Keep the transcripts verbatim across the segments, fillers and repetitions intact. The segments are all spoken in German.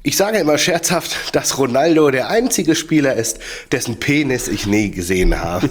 Ich sage immer scherzhaft, dass Ronaldo der einzige Spieler ist, dessen Penis ich nie gesehen habe.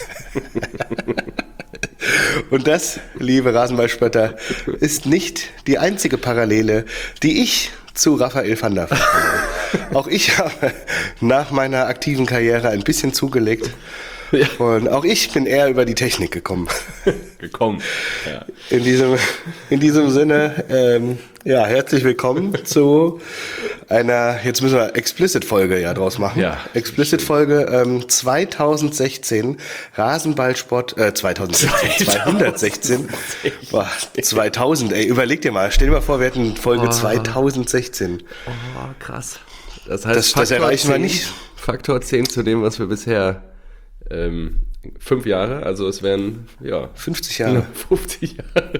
Und das, liebe Rasenballspötter, ist nicht die einzige Parallele, die ich zu Raphael van der Vaart habe. Auch ich habe nach meiner aktiven Karriere ein bisschen zugelegt. Ja. Und auch ich bin eher über die Technik gekommen. Gekommen, ja. In diesem, in diesem Sinne, ähm, ja, herzlich willkommen zu einer, jetzt müssen wir Explicit-Folge ja draus machen. Ja. Explicit-Folge ähm, zwanzig sechzehn, Rasenballsport, äh, zwanzig sechzehn, zweihundertsechzehn, boah, zweitausend, ey, überleg dir mal, stell dir mal vor, wir hätten Folge oh. zwanzig sechzehn. Oh, krass. Das heißt, das, das erreichen zehn, wir nicht. Faktor zehn zu dem, was wir bisher Ähm, fünf Jahre, also es wären, ja. fünfzig Jahre. fünfzig Jahre.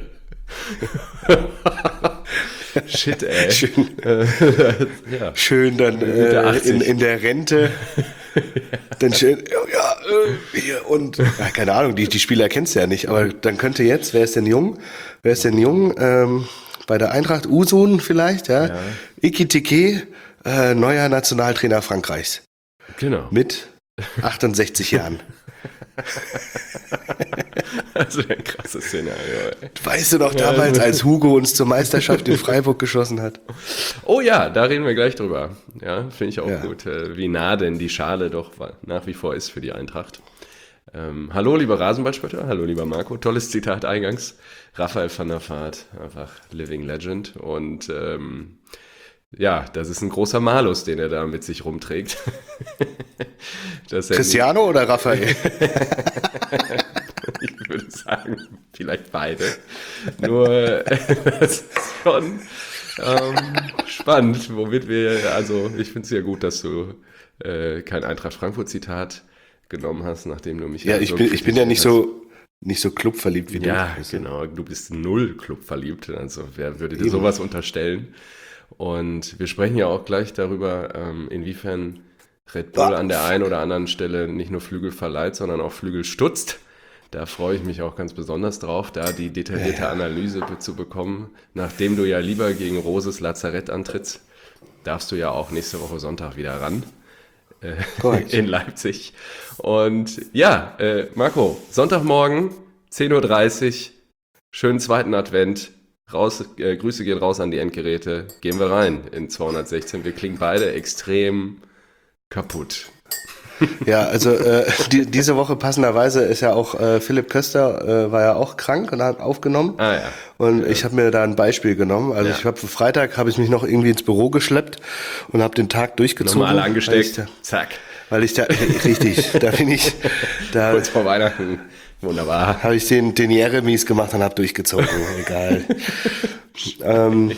Shit, ey. Schön, äh, ja. Schön dann äh, in, in der Rente. Dann schön, ja, äh, hier und, ja, keine Ahnung, die, die Spieler kennst du ja nicht, aber dann könnte jetzt, wer ist denn jung? Wer ist denn jung? Ähm, bei der Eintracht Usun vielleicht, ja. ja. Ekitike, äh, neuer Nationaltrainer Frankreichs. Genau. Mit achtundsechzig Jahren. Das wäre ein krasses Szenario. Ey. Weißt du noch damals, als Hugo uns zur Meisterschaft in Freiburg geschossen hat? Oh ja, da reden wir gleich drüber. Ja, finde ich auch ja. gut, wie nah denn die Schale doch nach wie vor ist für die Eintracht. Ähm, hallo, lieber Rasenballspötter, hallo, lieber Marco. Tolles Zitat eingangs. Raphael van der Vaart, einfach Living Legend. Und ähm, ja, das ist ein großer Malus, den er da mit sich rumträgt. Cristiano oder Raphael? Ich würde sagen, vielleicht beide. Nur, das ist schon ähm, spannend, womit wir, also ich finde es ja gut, dass du äh, kein Eintracht Frankfurt-Zitat genommen hast, nachdem du mich ja, ich so bin, ich bin ja nicht hast. so nicht so clubverliebt wie du. Ja, genau, du bist null clubverliebt, also wer würde dir Eben. sowas unterstellen? Und wir sprechen ja auch gleich darüber, ähm, inwiefern Red Bull an der einen oder anderen Stelle nicht nur Flügel verleiht, sondern auch Flügel stutzt. Da freue ich mich auch ganz besonders drauf, da die detaillierte ja. Analyse zu bekommen. Nachdem du ja lieber gegen Roses Lazarett antrittst, darfst du ja auch nächste Woche Sonntag wieder ran äh, in Leipzig. Und ja, äh, Marco, Sonntagmorgen, zehn Uhr dreißig, schönen zweiten Advent. Raus, äh, Grüße gehen raus an die Endgeräte. Gehen wir rein in zweihundertsechzehn. Wir klingen beide extrem kaputt. Ja, also äh, die, diese Woche passenderweise ist ja auch äh, Philipp Köster äh, war ja auch krank und hat aufgenommen. Ah ja. Und ja. ich habe mir da ein Beispiel genommen. Also ja. ich habe Freitag habe ich mich noch irgendwie ins Büro geschleppt und habe den Tag durchgezogen. Nochmal alle angesteckt. Da, Zack. Weil ich da richtig, da bin ich da kurz vor Weihnachten. Wunderbar. Habe ich den, den Jeremies gemacht und habe durchgezogen. Egal. ähm,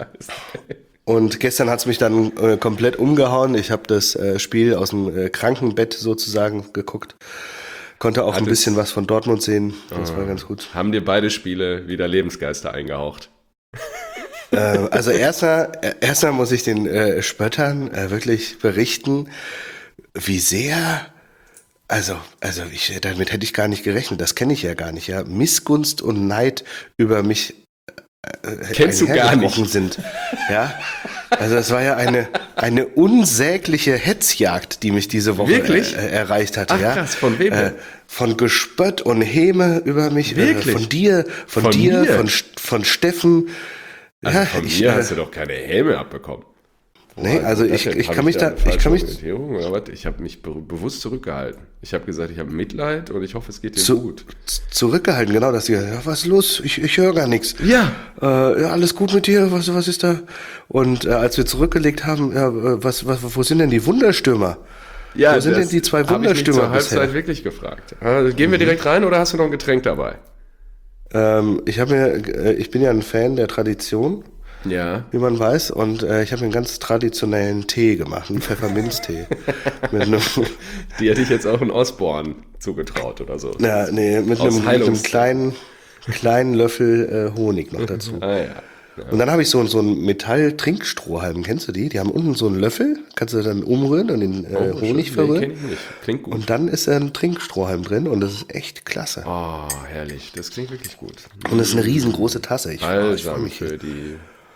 und gestern hat's mich dann äh, komplett umgehauen. Ich habe das äh, Spiel aus dem äh, Krankenbett sozusagen geguckt. Konnte auch Hat ein bisschen was von Dortmund sehen. Das äh, war ganz gut. Haben dir beide Spiele wieder Lebensgeister eingehaucht? äh, also erstmal, erstmal muss ich den äh, Spöttern äh, wirklich berichten, wie sehr... Also, also ich, damit hätte ich gar nicht gerechnet. Das kenne ich ja gar nicht. Ja, Missgunst und Neid über mich äh, kennst du gar nicht sind. Ja, also das war ja eine eine unsägliche Hetzjagd, die mich diese Woche Wirklich? Äh, erreicht hat. Ach, ja, krass, von wem? Äh, von Gespött und Häme über mich. Wirklich? Äh, von dir, von, von dir, mir? von von Steffen. Also ja, von ich, mir äh, hast du doch keine Häme abbekommen. Nee, also ich, ich kann mich da, ich kann mich, oder was? Ich habe mich be- bewusst zurückgehalten. Ich habe gesagt, ich habe Mitleid und ich hoffe, es geht dir zu, gut. Zurückgehalten, genau, dass die, ja, was ist los? Ich, ich höre gar nichts. Ja. Äh, ja, alles gut mit dir? Was, was ist da? Und äh, als wir zurückgelegt haben, ja, was, was, wo sind denn die Wunderstürmer? Ja, wo sind denn die zwei Wunderstürmer bisher? Ich habe mich zur Halbzeit wirklich gefragt. Also, gehen wir direkt rein oder hast du noch ein Getränk dabei? Ähm, ich habe mir, ich bin ja ein Fan der Tradition. Ja. Wie man weiß. Und äh, ich habe mir einen ganz traditionellen Tee gemacht, einen Pfefferminztee. mit einem Die hätte ich jetzt auch in Osborne zugetraut oder so. Ja, nee, mit einem, mit einem kleinen, kleinen Löffel äh, Honig noch dazu. Ah ja. Ja. Und dann habe ich so, so einen Metall-Trinkstrohhalm, kennst du die? Die haben unten so einen Löffel, kannst du dann umrühren und den äh, oh, Honig schön. verrühren. Nee, kenn ich nicht. Klingt gut. Und dann ist da ein Trinkstrohhalm drin und das ist echt klasse. Oh, herrlich. Das klingt wirklich gut. Und das ist eine riesengroße Tasse. Ich, Balsam ich freue mich für die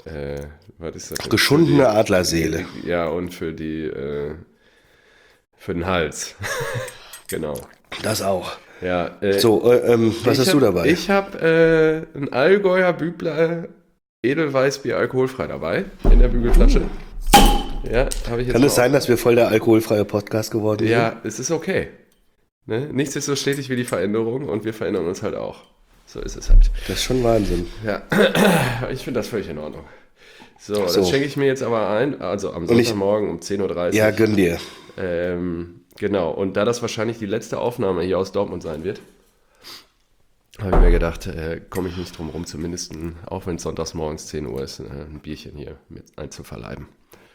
Äh, was ist das denn? Geschundene Die, Adlerseele. Ja, und für die, äh, für den Hals. Genau. Das auch. Ja, äh, so, äh, ähm, was hast hab, du dabei? Ich habe äh, ein Allgäuer Bübler Edelweißbier alkoholfrei dabei in der Bügelflasche. Ja, habe ich jetzt Kann es auch. sein, dass wir voll der alkoholfreie Podcast geworden sind? Ja, es ist okay. Ne? Nichts ist so stetig wie die Veränderung und wir verändern uns halt auch. So ist es halt. Das ist schon Wahnsinn. Ja, ich finde das völlig in Ordnung. So, so. das schenke ich mir jetzt aber ein, also am Sonntagmorgen um zehn Uhr dreißig. Ja, gönn dir. Ähm, genau, und da das wahrscheinlich die letzte Aufnahme hier aus Dortmund sein wird, habe ich mir gedacht, äh, komme ich nicht drum rum, zumindest, ein, auch wenn es sonntags morgens zehn Uhr ist, äh, ein Bierchen hier mit einzuverleiben.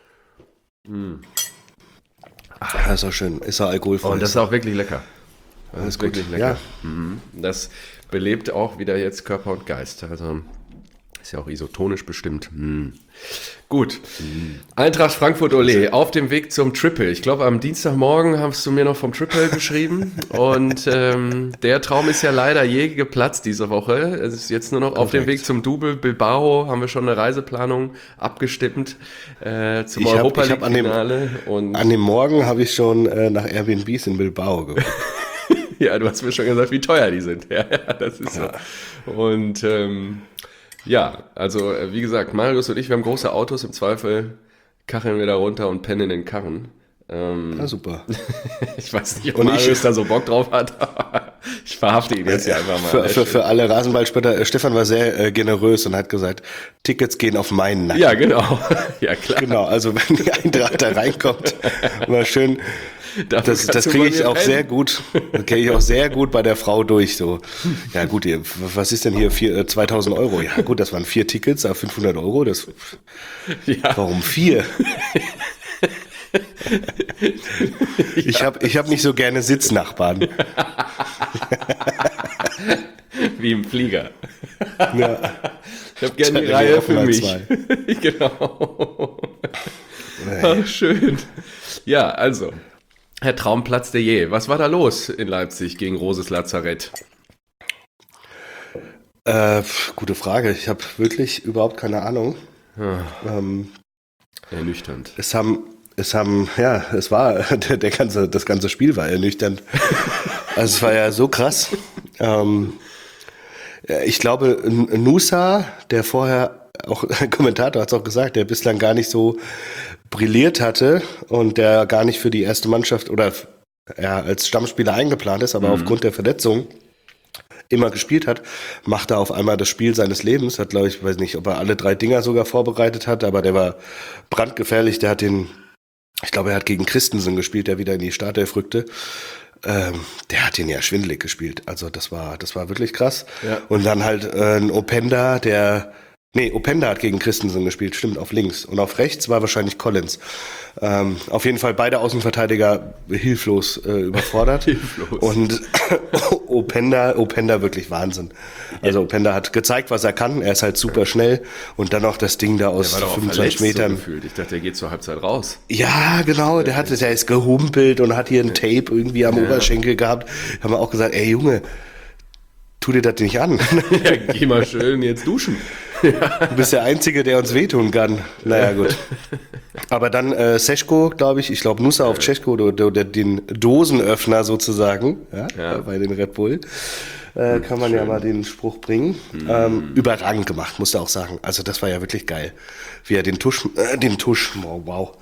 Mm. Ach, das ist auch schön. Ist ja alkoholfrei. Und das ist auch wirklich lecker. Das Alles ist wirklich gut. lecker. Ja. Mhm. Das belebt auch wieder jetzt Körper und Geist. Also ist ja auch isotonisch bestimmt. Mhm. Gut. Mhm. Eintracht Frankfurt Ole auf dem Weg zum Triple. Ich glaube, am Dienstagmorgen hast du mir noch vom Triple geschrieben. Und ähm, der Traum ist ja leider je geplatzt diese Woche. Es ist jetzt nur noch Perfekt. Auf dem Weg zum Double Bilbao. Haben wir schon eine Reiseplanung abgestimmt äh, zum ich Europa League Finale. Und an dem Morgen habe ich schon äh, nach Airbnbs in Bilbao geguckt. Ja, du hast mir schon gesagt, wie teuer die sind. Ja, das ist ja. so. Und ähm, ja, also wie gesagt, Marius und ich, wir haben große Autos, im Zweifel kacheln wir da runter und pennen in den Karren. Ähm, ja, super. Ich weiß nicht, ob und Marius ich, da so Bock drauf hat, aber ich verhafte ihn jetzt hier einfach mal. Für, für, für alle Rasenballspieler, Stefan war sehr äh, generös und hat gesagt, Tickets gehen auf meinen Nacken. Ja, genau. Ja, klar. Genau, also wenn die Eintracht da reinkommt, mal schön... Dafür das das kriege ich auch pennen. sehr gut. Das kriege ich auch sehr gut bei der Frau durch. So, ja gut, was ist denn hier vier, zweitausend Euro? Ja gut, das waren vier Tickets, aber fünfhundert Euro. Das, ja. Warum vier? Ich habe ich hab nicht so gerne Sitznachbarn. Wie im Flieger. Ja. Ich habe gerne die Reihe für mich. Genau. Ach, schön. Ja, also. Herr Traumplatz der je. Was war da los in Leipzig gegen Roses Lazarett? Äh, gute Frage. Ich habe wirklich überhaupt keine Ahnung. Ah, ähm, ernüchternd. Es haben, es haben, ja, es war, der, der ganze, das ganze Spiel war ernüchternd. Also es war ja so krass. Ähm, ich glaube, Nusa, der vorher, auch ein Kommentator hat es auch gesagt, der bislang gar nicht so brilliert hatte und der gar nicht für die erste Mannschaft oder ja, als Stammspieler eingeplant ist, aber mhm. aufgrund der Verletzung immer gespielt hat, macht er auf einmal das Spiel seines Lebens. Hat, glaube ich, weiß nicht, ob er alle drei Dinger sogar vorbereitet hat, aber der war brandgefährlich. Der hat den, ich glaube, er hat gegen Christensen gespielt, der wieder in die Startelf rückte. Ähm, der hat den ja schwindelig gespielt. Also das war, das war wirklich krass. Ja. Und dann halt äh, ein Openda, der Nee, Openda hat gegen Christensen gespielt, stimmt, auf links. Und auf rechts war wahrscheinlich Collins. Ähm, auf jeden Fall beide Außenverteidiger hilflos äh, überfordert. hilflos. Und Openda, Openda wirklich Wahnsinn. Also Openda hat gezeigt, was er kann. Er ist halt super schnell. Und dann noch das Ding da aus fünfundzwanzig Metern. So gefühlt. Ich dachte, der geht zur Halbzeit raus. Ja, genau. Der, hat, der ist gehumpelt und hat hier ein Tape irgendwie am ja. Oberschenkel gehabt. Haben wir auch gesagt, ey Junge, tu dir das nicht an. Ja, geh mal schön jetzt duschen. Ja. Du bist der Einzige, der uns wehtun kann. Naja, gut. Aber dann äh, Seško, glaube ich, ich glaube Nusa auf Ceško, oder, oder den Dosenöffner sozusagen, ja, ja. bei den Red Bull, äh, kann man Schön. ja mal den Spruch bringen. Mhm. Ähm, überragend gemacht, musst du auch sagen. Also das war ja wirklich geil. Wie er den Tusch, äh, den Tusch, wow, wow.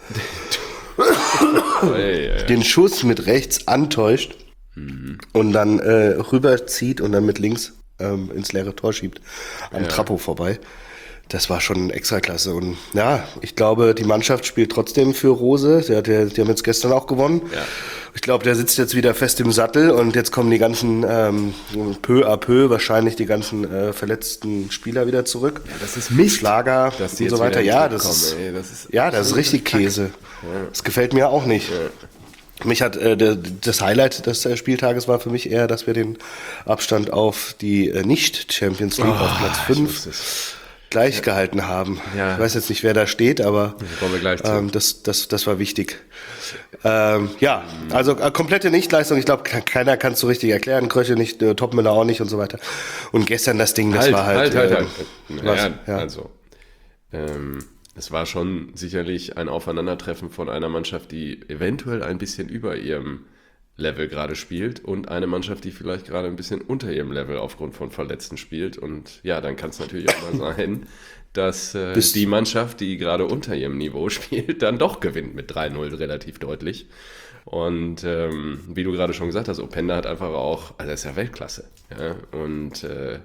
hey, ja, ja. den Schuss mit rechts antäuscht mhm. und dann äh, rüberzieht und dann mit links ähm, ins leere Tor schiebt, am ja. Trappo vorbei. Das war schon Extraklasse. Und ja, ich glaube, die Mannschaft spielt trotzdem für Rose. Die, hat ja, die haben jetzt gestern auch gewonnen. Ja. Ich glaube, der sitzt jetzt wieder fest im Sattel und jetzt kommen die ganzen ähm, peu à peu wahrscheinlich die ganzen äh, verletzten Spieler wieder zurück. Ja, das ist Mist. Schlager dass und so weiter. Ja, das kommen, ist, ey, das ist ja, das ist richtig Käse. Ja. Das gefällt mir auch nicht. Ja. Mich hat äh, der, das Highlight des äh, Spieltages war für mich eher, dass wir den Abstand auf die äh, Nicht-Champions League oh, auf Platz fünf gleich ja. gehalten haben. Ja. Ich weiß jetzt nicht, wer da steht, aber ähm, das, das, das war wichtig. Ähm, ja, mhm. also äh, komplette Nichtleistung. Ich glaube, keiner kann es so richtig erklären. Kröche nicht, äh, Topmüller auch nicht und so weiter. Und gestern das Ding, das halt, war halt... Halt, halt, äh, halt. Was, naja, ja. also... ähm, es war schon sicherlich ein Aufeinandertreffen von einer Mannschaft, die eventuell ein bisschen über ihrem Level gerade spielt und eine Mannschaft, die vielleicht gerade ein bisschen unter ihrem Level aufgrund von Verletzten spielt. Und ja, dann kann es natürlich auch mal sein, dass äh, die Mannschaft, die gerade unter ihrem Niveau spielt, dann doch gewinnt mit drei null relativ deutlich. Und ähm, wie du gerade schon gesagt hast, Openda hat einfach auch, also er ist ja Weltklasse. Ja? Und äh,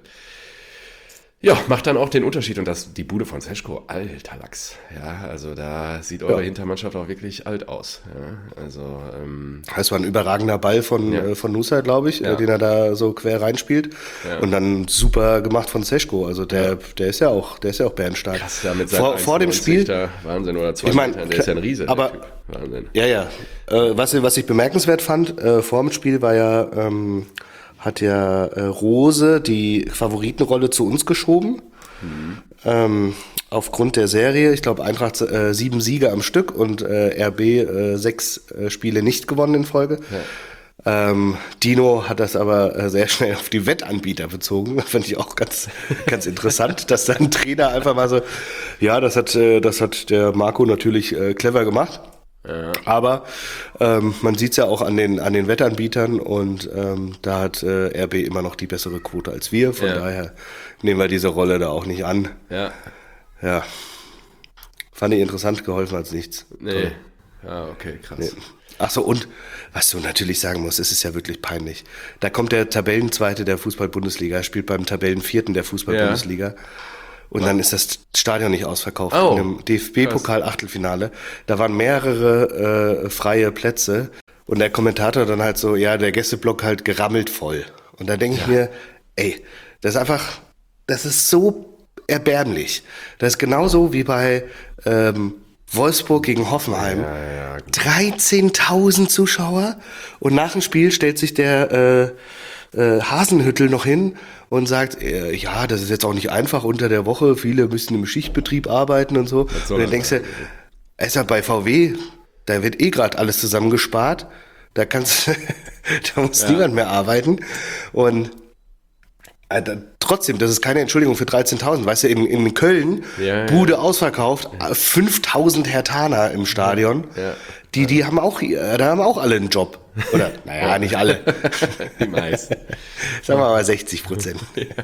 ja, macht dann auch den Unterschied. Und das, die Bude von Seško, alter Lachs. Ja, also da sieht eure ja. Hintermannschaft auch wirklich alt aus. Ja, also, ähm, das war ein überragender Ball von, ja. äh, von Nusa, glaube ich, ja. äh, den er da so quer reinspielt. Ja. Und dann super gemacht von Seško. Also der, ja. der ist ja auch, der ist ja auch bärenstark. Krass, ja, mit vor, vor dem Spiel. Da, Wahnsinn, oder zwei ich mein, Metern, der ist ja ein Riese. Aber, Wahnsinn. Ja, ja. Äh, was, was ich bemerkenswert fand, äh, vor dem Spiel war ja, ähm, hat ja äh, Rose die Favoritenrolle zu uns geschoben. Mhm. Ähm, aufgrund der Serie, ich glaube Eintracht äh, sieben Siege am Stück und äh, R B äh, sechs äh, Spiele nicht gewonnen in Folge. Ja. Ähm, Dino hat das aber äh, sehr schnell auf die Wettanbieter bezogen. Fand ich auch ganz, ganz interessant, dass dann ein Trainer einfach mal so, ja, das hat, äh, das hat der Marco natürlich äh, clever gemacht. Ja. Aber ähm, man sieht es ja auch an den an den Wettanbietern und ähm, da hat äh, R B immer noch die bessere Quote als wir. Von ja. daher nehmen wir diese Rolle da auch nicht an. Ja. Ja. Fand ich interessant, geholfen als nichts. Nee. Ja, okay, krass. Nee. Ach so, und was du natürlich sagen musst, es ist ja wirklich peinlich. Da kommt der Tabellenzweite der Fußball-Bundesliga, spielt beim Tabellenvierten der Fußball-Bundesliga. Ja. Und dann ist das Stadion nicht ausverkauft. Oh, in einem D F B-Pokal-Achtelfinale. Da waren mehrere äh, freie Plätze. Und der Kommentator dann halt so, ja, der Gästeblock halt gerammelt voll. Und da denke ja. ich mir, ey, das ist einfach, das ist so erbärmlich. Das ist genauso wie bei ähm, Wolfsburg gegen Hoffenheim. Ja, ja, dreizehntausend Zuschauer. Und nach dem Spiel stellt sich der äh, äh, Hasenhüttl noch hin und sagt, äh, ja, das ist jetzt auch nicht einfach unter der Woche, viele müssen im Schichtbetrieb arbeiten und so. Und dann denkst du, es ist ja bei V W, da wird eh gerade alles zusammengespart, da kannst da muss ja. niemand mehr arbeiten. Und äh, trotzdem, das ist keine Entschuldigung für dreizehntausend. Weißt du, in, in Köln, ja, Bude ja. ausverkauft, fünftausend Hertaner im Stadion. Ja. Die, die haben auch, da haben auch alle einen Job. Oder, naja, nicht alle. Die meisten. Sagen wir mal sechzig Prozent.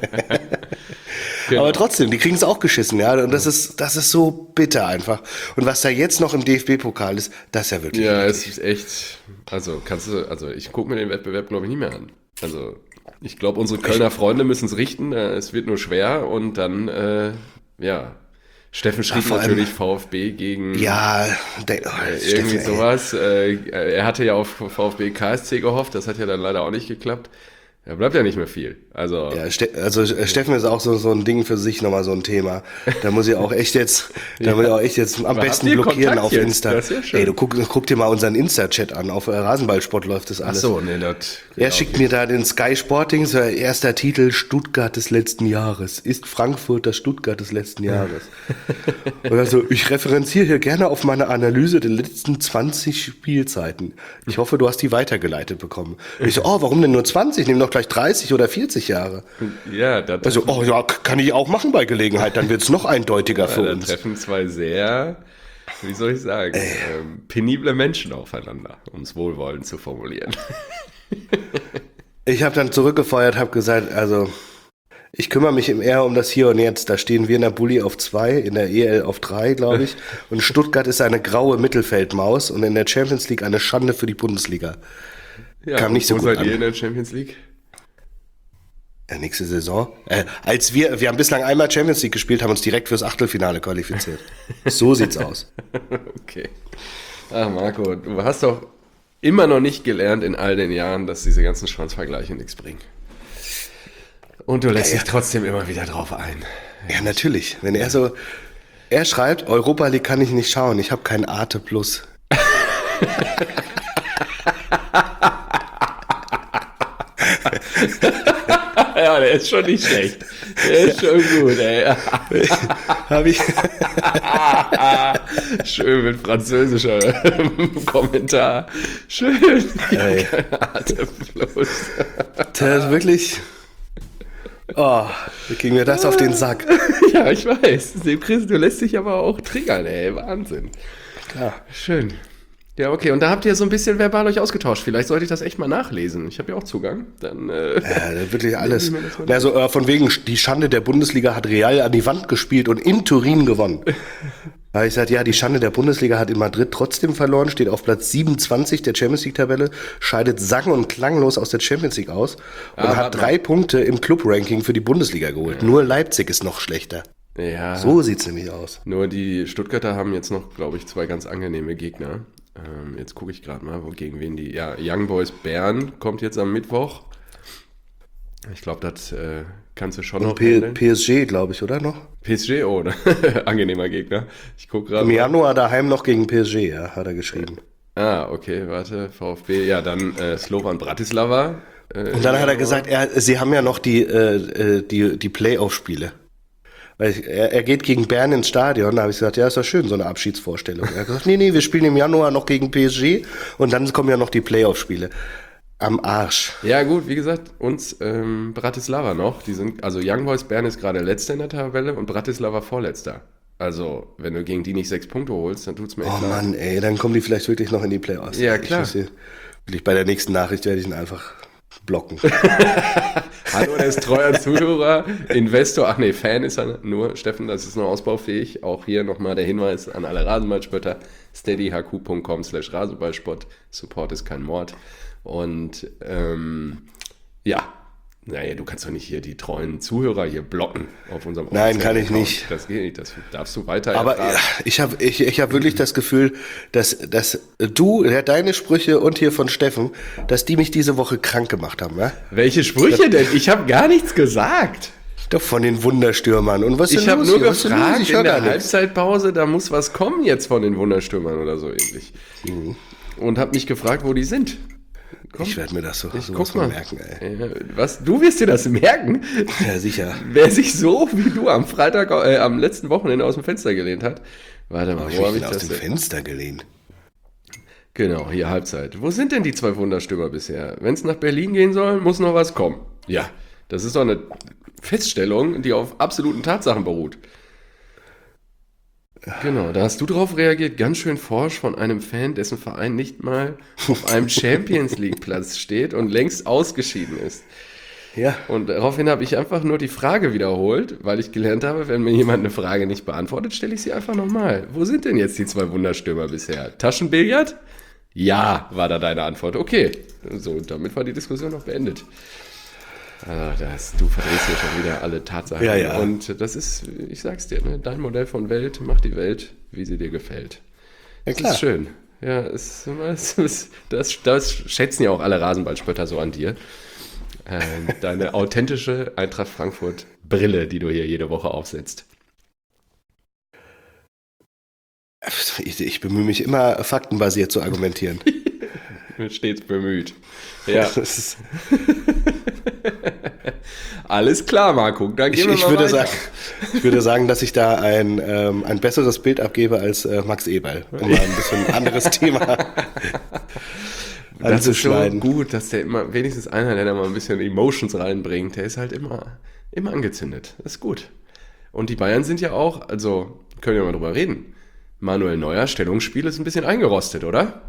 Genau. Aber trotzdem, die kriegen es auch geschissen, ja. Und das ist, das ist so bitter einfach. Und was da jetzt noch im D F B-Pokal ist, das ist ja wirklich. Ja, es ist echt, also kannst du, also ich gucke mir den Wettbewerb, glaube ich, nicht mehr an. Also, ich glaube, unsere Kölner Freunde müssen es richten. Es wird nur schwer und dann, äh, ja. Steffen schrieb ja, natürlich VfB gegen ja, der, oh, äh, irgendwie Steffen, sowas. Äh, er hatte ja auf VfB K S C gehofft, das hat ja dann leider auch nicht geklappt. Da bleibt ja nicht mehr viel. Also, ja, Ste- also Steffen ist auch so, so ein Ding für sich, nochmal so ein Thema. Da muss ich auch echt jetzt, da muss ich auch echt jetzt am Aber besten blockieren Kontakt auf jetzt? Insta. Das ist ja schön. Ey, du guck, guck dir mal unseren Insta-Chat an. Auf Rasenballsport läuft das alles. Ach so, nee, das. Er schickt mir da den Sky Sporting, so erster Titel Stuttgart des letzten Jahres. Ist Frankfurt das Stuttgart des letzten Jahres? Und also, ich referenziere hier gerne auf meine Analyse der letzten zwanzig Spielzeiten. Ich hoffe, du hast die weitergeleitet bekommen. Und ich so, oh, warum denn nur zwanzig? Nimm doch gleich dreißig oder vierzig Jahre. Ja, da also, oh ja, kann ich auch machen bei Gelegenheit, dann wird es noch eindeutiger ja, für da uns. Da treffen zwei sehr, wie soll ich sagen, ähm, penible Menschen aufeinander, um es wohlwollend zu formulieren. Ich habe dann zurückgefeuert, habe gesagt, also ich kümmere mich eher um das Hier und Jetzt. Da stehen wir in der Bulli auf zwei, in der E L auf drei, glaube ich. Und Stuttgart ist eine graue Mittelfeldmaus und in der Champions League eine Schande für die Bundesliga. Ja, Kam nicht so wo gut seid an. ihr in der Champions League? Ja, nächste Saison. Äh, als wir, wir haben bislang einmal Champions League gespielt, haben uns direkt fürs Achtelfinale qualifiziert. So sieht's aus. Okay. Ach Marco, du hast doch immer noch nicht gelernt in all den Jahren, dass diese ganzen Schwanzvergleiche nichts bringen. Und du lässt ja, dich ja. trotzdem immer wieder drauf ein. Ja, natürlich. Wenn er so, er schreibt, Europa League kann ich nicht schauen, ich habe kein Arte Plus. Ja, der ist schon nicht schlecht. Der ist schon gut, ey. Hab ich. Schön mit französischer Kommentar. Schön. Ey. Das ist wirklich. Oh, wie ging mir das auf den Sack? Ja, ich weiß. Chris, du lässt dich aber auch triggern, ey. Wahnsinn. Klar. Schön. Ja, okay. Und da habt ihr so ein bisschen verbal euch ausgetauscht. Vielleicht sollte ich das echt mal nachlesen. Ich habe ja auch Zugang. Dann, äh, ja, wirklich alles. Also äh, von wegen, die Schande der Bundesliga hat Real an die Wand gespielt und in Turin gewonnen. Da habe ich gesagt, ja, die Schande der Bundesliga hat in Madrid trotzdem verloren, steht auf Platz siebenundzwanzig der Champions League-Tabelle, scheidet sang- und klanglos aus der Champions League aus und ah, hat drei Punkte im Club-Ranking für die Bundesliga geholt. Ja. Nur Leipzig ist noch schlechter. Ja. So sieht's nämlich aus. Nur die Stuttgarter haben jetzt noch, glaube ich, zwei ganz angenehme Gegner. Ähm, jetzt gucke ich gerade mal, wo, gegen wen die... Ja, Young Boys Bern kommt jetzt am Mittwoch. Ich glaube, das äh, kannst du schon und noch P- P S G, glaube ich, oder noch? P S G, oh, angenehmer Gegner. Ich gucke gerade. Im Januar daheim noch gegen P S G, ja, hat er geschrieben. Ah, okay, warte, VfB, ja, dann äh, Slovan Bratislava. Äh, und dann hat er gesagt, er, sie haben ja noch die, äh, die, die Playoff-Spiele. Weil ich, er, er geht gegen Bern ins Stadion, da habe ich gesagt, ja, ist doch schön, so eine Abschiedsvorstellung. Er hat gesagt, nee, nee, wir spielen im Januar noch gegen P S G und dann kommen ja noch die Playoff-Spiele. Am Arsch. Ja gut, wie gesagt, uns ähm, Bratislava noch. Die sind, also Young Boys Bern ist gerade Letzter in der Tabelle und Bratislava Vorletzter. Also, wenn du gegen die nicht sechs Punkte holst, dann tut's mir echt leid. Oh Mann, ey, dann kommen die vielleicht wirklich noch in die Playoffs. Ja, klar. Ich wirklich, bei der nächsten Nachricht werde ich ihn einfach blocken. Hallo, der ist treuer Zuhörer, Investor, ach nee, Fan ist er nur. Steffen, das ist noch ausbaufähig. Auch hier nochmal der Hinweis an alle Rasenballspötter. steadyhq.com slash Rasenballspott. Support ist kein Mord. Und ähm, ja, naja, du kannst doch nicht hier die treuen Zuhörer hier blocken auf unserem Nein, kann ich Account. Nicht. Das geht nicht, das darfst du weiter Aber erfragen. ich habe ich, ich hab wirklich das Gefühl, dass, dass du, ja, deine Sprüche und hier von Steffen, dass die mich diese Woche krank gemacht haben. Ja? Welche Sprüche denn? Ich habe gar nichts gesagt. Doch von den Wunderstürmern. Und was ich habe nur hier? gefragt, ich in der Halbzeitpause, da muss was kommen jetzt von den Wunderstürmern oder so ähnlich. Mhm. Und habe mich gefragt, wo die sind. Komm, ich werde mir das so ich guck mal. merken, ey. Was? Du wirst dir das merken? Ja, sicher. Wer sich so wie du am Freitag, äh, am letzten Wochenende aus dem Fenster gelehnt hat. Warte mal, wo habe ich aus dem Fenster gelehnt? Genau, hier Halbzeit. Wo sind denn die zwei Wunderstürmer bisher? Wenn es nach Berlin gehen soll, muss noch was kommen. Ja, das ist doch eine Feststellung, die auf absoluten Tatsachen beruht. Genau, da hast du drauf reagiert, ganz schön forsch von einem Fan, dessen Verein nicht mal auf einem Champions-League-Platz steht und längst ausgeschieden ist. Ja. Und daraufhin habe ich einfach nur die Frage wiederholt, weil ich gelernt habe, wenn mir jemand eine Frage nicht beantwortet, stelle ich sie einfach nochmal. Wo sind denn jetzt die zwei Wunderstürmer bisher? Taschenbillard? Ja, war da deine Antwort. Okay, so, damit war die Diskussion noch beendet. Ah, das, du verdrehst hier schon wieder alle Tatsachen. Ja, ja. Und das ist, ich sag's dir, ne, dein Modell von Welt macht die Welt, wie sie dir gefällt. Ja, das klar. ist schön. Ja, es, es, das, das schätzen ja auch alle Rasenballspötter so an dir. Äh, deine authentische Eintracht Frankfurt-Brille, die du hier jede Woche aufsetzt. Ich, ich bemühe mich immer, faktenbasiert zu argumentieren. Stets bemüht. Ja. Alles klar, Marco. Dann gehen ich, wir mal ich würde weiter. Sagen, ich würde sagen, dass ich da ein, ähm, ein besseres Bild abgebe als äh, Max Eberl. Um mal ein bisschen ein anderes Thema Das ist so gut, dass der immer, wenigstens einer, der da mal ein bisschen Emotions reinbringt, der ist halt immer, immer angezündet. Das ist gut. Und die Bayern sind ja auch, also können wir mal drüber reden. Manuel Neuer, Stellungsspiel ist ein bisschen eingerostet, oder?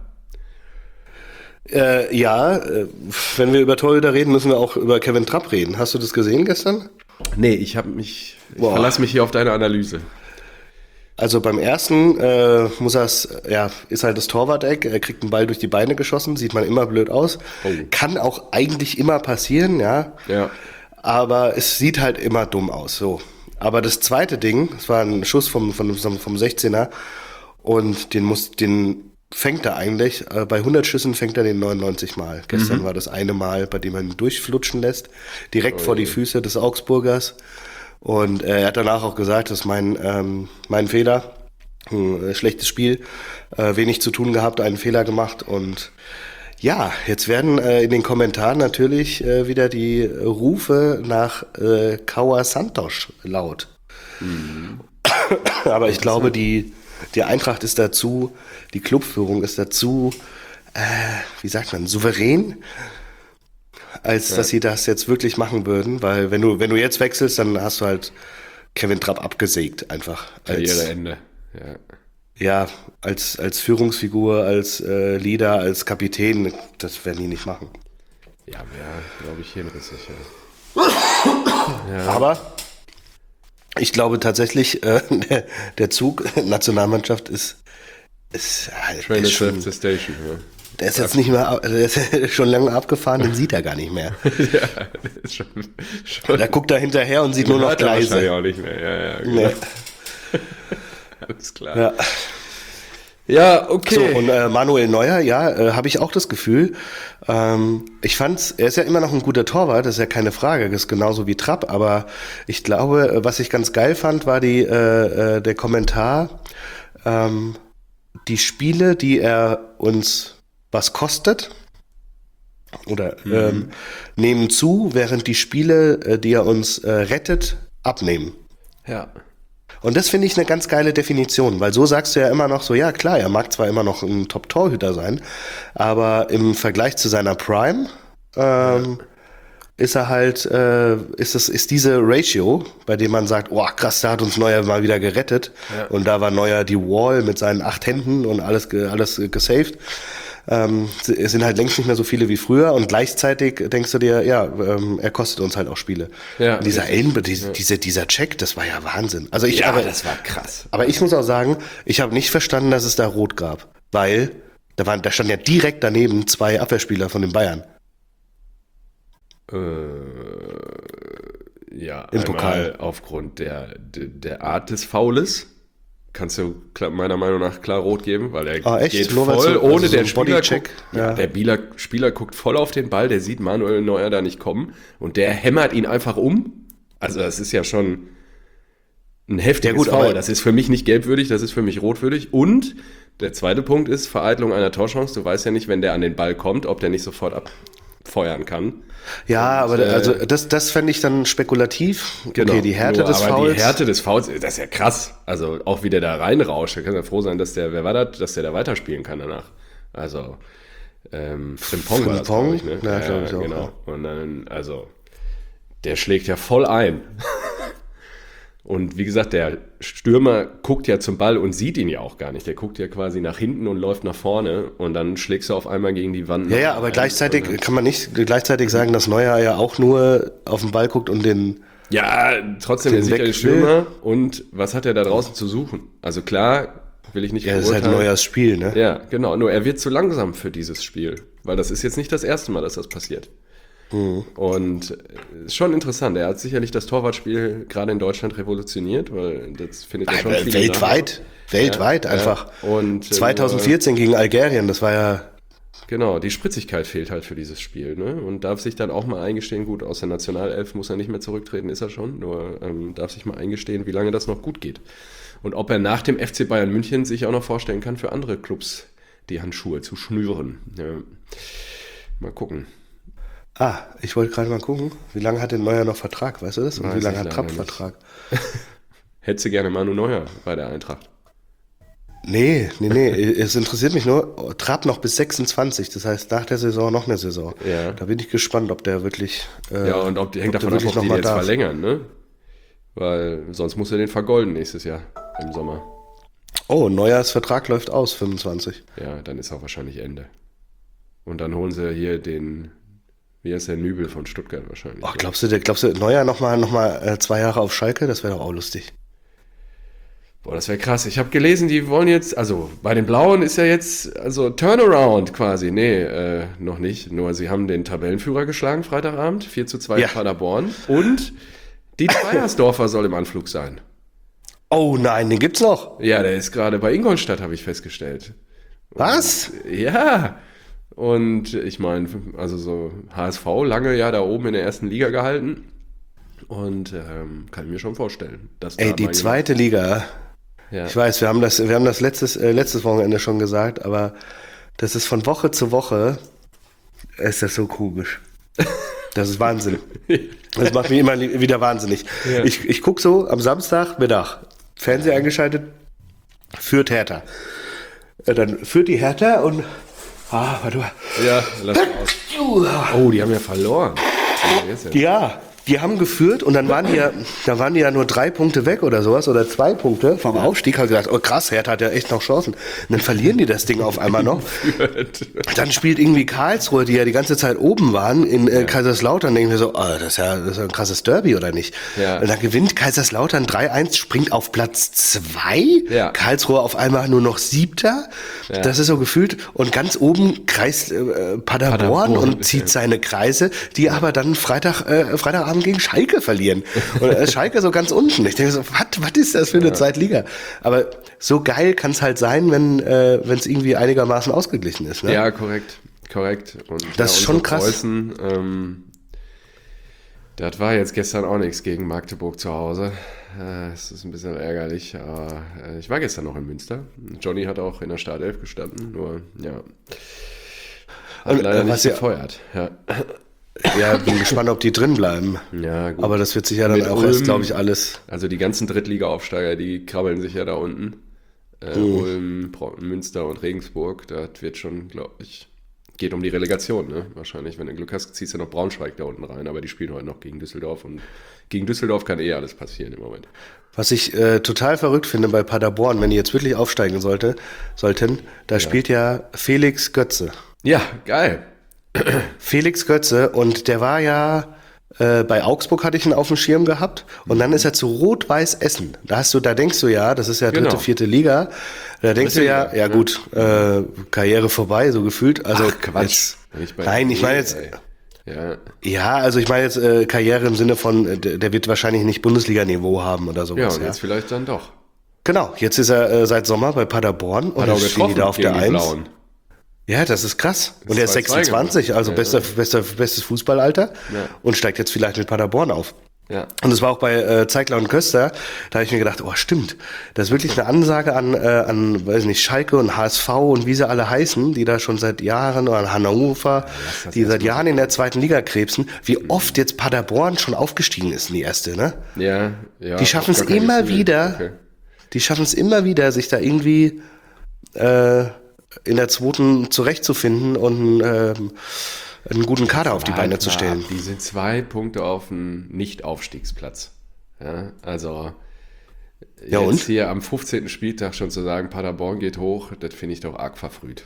Äh, ja, äh, wenn wir über Torhüter reden, müssen wir auch über Kevin Trapp reden. Hast du das gesehen gestern? Nee, ich habe mich, ich verlasse mich hier auf deine Analyse. Also beim ersten äh, muss er's, ja, ist halt das Torwart-Eck, er kriegt einen Ball durch die Beine geschossen, sieht man immer blöd aus. Oh. Kann auch eigentlich immer passieren, ja. Ja. Aber es sieht halt immer dumm aus, so. Aber das zweite Ding, das war ein Schuss vom, vom, vom sechzehner und den muss, den fängt er eigentlich, äh, bei hundert Schüssen fängt er den neunundneunzig Mal. Gestern mhm. war das eine Mal, bei dem er ihn durchflutschen lässt, direkt oh, vor die Füße des Augsburgers. Und äh, er hat danach auch gesagt, das ist mein, ähm, mein Fehler, ein äh, schlechtes Spiel, äh, wenig zu tun gehabt, einen Fehler gemacht. Und ja, jetzt werden äh, in den Kommentaren natürlich äh, wieder die Rufe nach äh, Kaua Santos laut. Mhm. Aber ich glaube, die, die Eintracht ist dazu, die Clubführung ist dazu, äh, wie sagt man, souverän, als ja. dass sie das jetzt wirklich machen würden, weil wenn du, wenn du jetzt wechselst, dann hast du halt Kevin Trapp abgesägt einfach. Karriereende, ja. Ja, als, als Führungsfigur, als äh, Leader, als Kapitän, das werden die nicht machen. Ja, wäre, glaube ich, hinrissig, ja. ja. Aber ich glaube tatsächlich, äh, der, der Zug Nationalmannschaft ist, ist halt. Train is left the station, ja. Der ist jetzt nicht mehr, der ist schon lange abgefahren, den sieht er gar nicht mehr. ja, der ist schon, schon. Der guckt da hinterher und sieht nur noch Gleise. Wahrscheinlich auch nicht mehr, ja, ja, genau. Nee. Alles klar. Ja, ja okay. So, und äh, Manuel Neuer, ja, äh, habe ich auch das Gefühl. Ähm, ich fand's, er ist ja immer noch ein guter Torwart, das ist ja keine Frage, das ist genauso wie Trapp, aber ich glaube, was ich ganz geil fand, war die äh, äh, der Kommentar, ähm, die Spiele, die er uns was kostet oder mhm. ähm, nehmen zu, während die Spiele, äh, die er uns äh, rettet, abnehmen. Ja. Und das finde ich eine ganz geile Definition, weil so sagst du ja immer noch so, ja klar, er mag zwar immer noch ein Top-Torhüter sein, aber im Vergleich zu seiner Prime ähm, ja. ist er halt, äh, ist es ist diese Ratio, bei dem man sagt, oh krass, da hat uns Neuer mal wieder gerettet ja. und da war Neuer die Wall mit seinen acht Händen und alles alles gesaved. Ähm, es sind halt längst nicht mehr so viele wie früher und gleichzeitig denkst du dir, ja, ähm, er kostet uns halt auch Spiele. Ja, und dieser Elben, die, ja. diese, dieser Check, das war ja Wahnsinn. Also ich, ja, aber, das war krass. Aber ich muss auch sagen, ich habe nicht verstanden, dass es da Rot gab, weil da waren, da standen ja direkt daneben zwei Abwehrspieler von den Bayern. Äh, ja, im Pokal aufgrund der, der, der Art des Foules. Kannst du meiner Meinung nach klar rot geben, weil er ah, geht Nur voll, so, ohne also so der Spieler guckt, ja. ja, der Spieler, Spieler guckt voll auf den Ball, der sieht Manuel Neuer da nicht kommen und der hämmert ihn einfach um. Also das ist ja schon ein heftiges ja, gut, Foul. Das ist für mich nicht gelbwürdig, das ist für mich rotwürdig. Und der zweite Punkt ist Vereitelung einer Torchance. Du weißt ja nicht, wenn der an den Ball kommt, ob der nicht sofort abfeuern kann. Ja, und, aber äh, also das, das fände ich dann spekulativ. Genau, okay, die Härte nur, des aber Fouls. Die Härte des Fouls, das ist ja krass. Also auch wie der da reinrauscht, da kann ja froh sein, dass der, wer war das, dass der da weiterspielen kann danach. Also ähm, Frimpong war das, glaube ich, ne? Ja, glaube ich auch. Genau. Und dann, also der schlägt ja voll ein. Und wie gesagt, der Stürmer guckt ja zum Ball und sieht ihn ja auch gar nicht. Der guckt ja quasi nach hinten und läuft nach vorne und dann schlägst du auf einmal gegen die Wand. Ja, ja, aber gleichzeitig kann man nicht gleichzeitig sagen, dass Neuer ja auch nur auf den Ball guckt und den Ja, trotzdem, der sieht ja den Stürmer und was hat er da draußen zu suchen? Also klar, will ich nicht Ja, das ist halt ein neues Spiel, ne? Ja, genau. Nur er wird zu langsam für dieses Spiel, weil das ist jetzt nicht das erste Mal, dass das passiert. Mhm. Und ist schon interessant. Er hat sicherlich das Torwartspiel gerade in Deutschland revolutioniert, weil das findet ja schon viele weltweit, nach. weltweit ja, einfach. Ja. Und zwanzig vierzehn äh, gegen Algerien, das war ja genau, die Spritzigkeit fehlt halt für dieses Spiel, ne? Und darf sich dann auch mal eingestehen, gut, aus der Nationalelf muss er nicht mehr zurücktreten, ist er schon, nur ähm, darf sich mal eingestehen, wie lange das noch gut geht. Und ob er nach dem F C Bayern München sich auch noch vorstellen kann, für andere Clubs die Handschuhe zu schnüren. Ja. Mal gucken. Ah, ich wollte gerade mal gucken, wie lange hat denn Neuer noch Vertrag, weißt du das? Und Weiß wie lange hat Trapp Vertrag? Hättest du gerne Manu Neuer bei der Eintracht? Nee, nee, nee, es interessiert mich nur, Trapp noch bis sechsundzwanzig, das heißt nach der Saison noch eine Saison. Ja. Da bin ich gespannt, ob der wirklich äh, Ja, und ob die hängt ob davon ab, ob die jetzt darf. verlängern, ne? Weil sonst muss er den vergolden nächstes Jahr im Sommer. Oh, Neuers Vertrag läuft aus, fünfundzwanzig. Ja, dann ist auch wahrscheinlich Ende. Und dann holen sie hier den, wie heißt der, Nübel von Stuttgart wahrscheinlich. Ach, glaubst du, der, glaubst du, Neuer nochmal noch mal, äh, zwei Jahre auf Schalke? Das wäre doch auch lustig. Boah, das wäre krass. Ich habe gelesen, die wollen jetzt, also bei den Blauen ist ja jetzt, also Turnaround quasi. Nee, äh, noch nicht. Nur sie haben den Tabellenführer geschlagen Freitagabend, vier zu zwei ja. in Paderborn. Und Dieter Beiersdorfer soll im Anflug sein. Oh nein, den gibt's noch? Ja, der ist gerade bei Ingolstadt, habe ich festgestellt. Was? Und, ja. Und ich meine, also so H S V lange ja da oben in der ersten Liga gehalten. Und ähm, kann ich mir schon vorstellen. Dass Ey, da die zweite Liga. Ja. Ich weiß, wir haben das, wir haben das letztes, äh, letztes Wochenende schon gesagt, aber das ist von Woche zu Woche, ist das so komisch. Das ist Wahnsinn. Das macht mich immer wieder wahnsinnig. Ja. Ich, ich gucke so am Samstagmittag, Fernseher eingeschaltet, führt Hertha. Dann führt die Hertha und, ah, warte mal. Ja, lass mal aus. Oh, die haben ja verloren. Ja, die haben geführt und dann waren die ja, da waren die ja nur drei Punkte weg oder sowas oder zwei Punkte vom Aufstieg. Hab ich gedacht, oh krass, Hertha hat ja echt noch Chancen. Und dann verlieren die das Ding auf einmal noch. Dann spielt irgendwie Karlsruhe, die ja die ganze Zeit oben waren, in äh, Kaiserslautern. Denken wir so, oh, das ist ja, das ist ja ein krasses Derby oder nicht? Ja. Und dann gewinnt Kaiserslautern drei eins, springt auf Platz zwei. Ja. Karlsruhe auf einmal nur noch Siebter. Ja. Das ist so gefühlt. Und ganz oben kreist äh, Paderborn, Paderborn und zieht ja. seine Kreise, die ja. aber dann Freitag, äh, Freitagabend gegen Schalke verlieren. Und äh, Schalke so ganz unten. Ich denke so, was ist das für eine ja. Zweitliga? Aber so geil kann es halt sein, wenn äh, es irgendwie einigermaßen ausgeglichen ist. Ne? Ja, korrekt. Korrekt. Und das ja, ist schon krass. Preußen, ähm, das war jetzt gestern auch nichts gegen Magdeburg zu Hause. Es äh, ist ein bisschen ärgerlich, aber äh, ich war gestern noch in Münster. Johnny hat auch in der Startelf gestanden, nur ja. Hat und, leider äh, nicht gefeuert. Ja. Ja, bin gespannt, ob die drin bleiben. Ja, gut. Aber das wird sich ja dann Mit auch Ulm, erst, glaube ich, alles. Also die ganzen Drittliga-Aufsteiger, die krabbeln sich ja da unten. Äh, mhm. Ulm, Münster und Regensburg, das wird schon, glaube ich, geht um die Relegation, ne? Wahrscheinlich, wenn du Glück hast, ziehst du noch Braunschweig da unten rein, aber die spielen heute noch gegen Düsseldorf und gegen Düsseldorf kann eh alles passieren im Moment. Was ich äh, total verrückt finde bei Paderborn, wenn die jetzt wirklich aufsteigen sollte, sollten, da ja. spielt ja Felix Götze. Ja, geil. Felix Götze, und der war ja äh, bei Augsburg, hatte ich ihn auf dem Schirm gehabt, und dann ist er zu Rot-Weiß Essen. Da hast du, da denkst du ja, das ist ja dritte, genau. vierte Liga. Da denkst dritte du ja, Liga, ja gut, ja. Äh, Karriere vorbei, so gefühlt. Also Ach, Quatsch. Jetzt, nein, ich meine jetzt. Ja. ja, also ich meine jetzt äh, Karriere im Sinne von, äh, der wird wahrscheinlich nicht Bundesliga-Niveau haben oder sowas. Ja, und jetzt ja. vielleicht dann doch. Genau, jetzt ist er äh, seit Sommer bei Paderborn und jetzt stehen die da auf der Eins. Ja, das ist krass. Das und er ist sechsundzwanzig, also ja, bester, bester, bestes Fußballalter ja. und steigt jetzt vielleicht mit Paderborn auf. Ja. Und es war auch bei äh, Zeigler und Köster, da habe ich mir gedacht, oh stimmt, das ist wirklich eine Ansage an, äh, an, weiß nicht, Schalke und H S V und wie sie alle heißen, die da schon seit Jahren, oder an Hannover, ja, die seit Jahren in der zweiten Liga krebsen, wie oft jetzt Paderborn schon aufgestiegen ist in die erste, ne? Ja, ja. Die schaffen es immer wieder, okay. die schaffen es immer wieder, sich da irgendwie äh, in der zweiten zurechtzufinden und äh, einen guten Kader auf die Beine klar, zu stellen. Die sind zwei Punkte auf dem Nicht-Aufstiegsplatz. Ja, also ja, jetzt und? Hier am fünfzehnten Spieltag schon zu sagen, Paderborn geht hoch, das finde ich doch arg verfrüht.